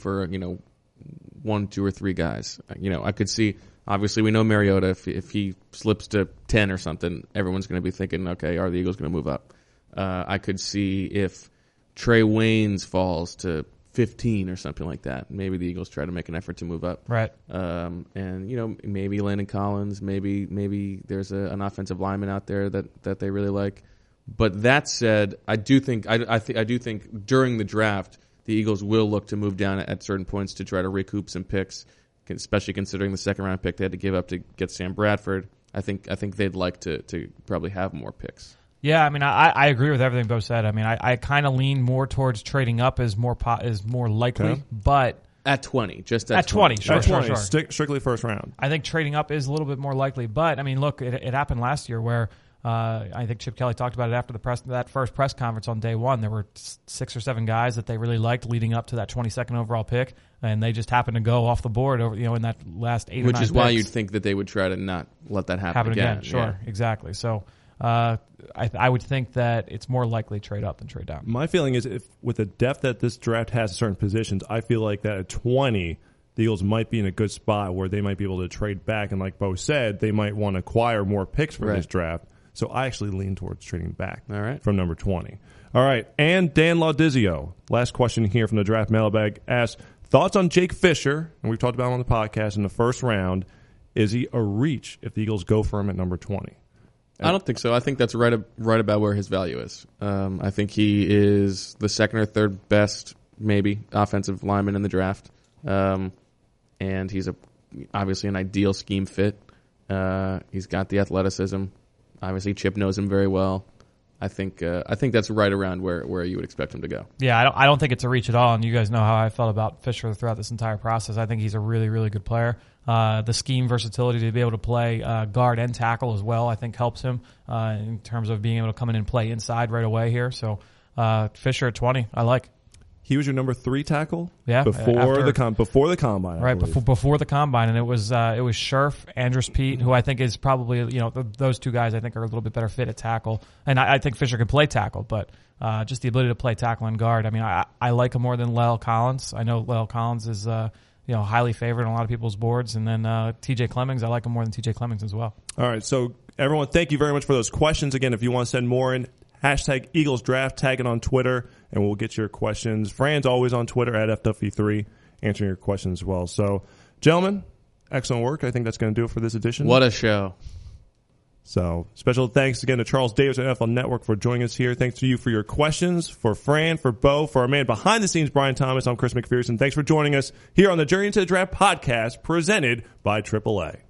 1, 2, or 3 guys. I could see. Obviously, we know Mariota. If he slips to 10 or something, everyone's going to be thinking, okay, are the Eagles going to move up? I could see if Trey Waynes falls to 15 or something like that. Maybe the Eagles try to make an effort to move up. Right. And maybe Landon Collins, maybe there's an offensive lineman out there that they really like. But that said, I do think during the draft the Eagles will look to move down at certain points to try to recoup some picks, especially considering the second round pick they had to give up to get Sam Bradford. I think they'd like to probably have more picks. Yeah, I mean, I agree with everything Bo said. I mean, I kind of lean more towards trading up is more likely, but at 20, just at 20, sure. Strictly first round. I think trading up is a little bit more likely, but I mean, look, it happened last year where I think Chip Kelly talked about it after that first press conference on day one. There were 6 or 7 guys that they really liked leading up to that 22nd overall pick, and they just happened to go off the board over in that last 8 or 9 Which is why you'd think that they would try to not let that happen again. Sure, yeah. Exactly. So I would think that it's more likely trade up than trade down. My feeling is, if with the depth that this draft has in certain positions, I feel like that at 20, the Eagles might be in a good spot where they might be able to trade back, and like Bo said, they might want to acquire more picks for this draft. So I actually lean towards trading back from number 20. All right, and Dan Laudizio, last question here from the Draft Mailbag, asks, thoughts on Jake Fisher, and we've talked about him on the podcast, in the first round. Is he a reach if the Eagles go for him at number 20? I don't think so. I think that's right about where his value is. I think he is the second or third best, maybe, offensive lineman in the draft. And he's obviously an ideal scheme fit. He's got the athleticism. Obviously, Chip knows him very well. I think that's right around where you would expect him to go. Yeah, I don't think it's a reach at all, and you guys know how I felt about Fisher throughout this entire process. I think he's a really, really good player. The scheme versatility to be able to play guard and tackle as well, I think helps him in terms of being able to come in and play inside right away here. So Fisher at 20, I like. He was your number 3 tackle? Yeah. Before the combine. Right, before the combine. And it was Scherf, Andrus Peat, who I think is probably, those 2 guys I think are a little bit better fit at tackle. And I think Fisher can play tackle, but just the ability to play tackle and guard. I mean, I like him more than La'el Collins. I know La'el Collins is highly favored on a lot of people's boards. And then TJ Clemmings, I like him more than TJ Clemmings as well. All right, so everyone, thank you very much for those questions. Again, if you want to send more in, hashtag Eagles Draft, tag it on Twitter, and we'll get your questions. Fran's always on Twitter at FW3, answering your questions as well. So, gentlemen, excellent work. I think that's going to do it for this edition. What a show. So, special thanks again to Charles Davis at NFL Network for joining us here. Thanks to you for your questions, for Fran, for Bo, for our man behind the scenes, Brian Thomas. I'm Chris McPherson. Thanks for joining us here on the Journey to the Draft podcast, presented by AAA.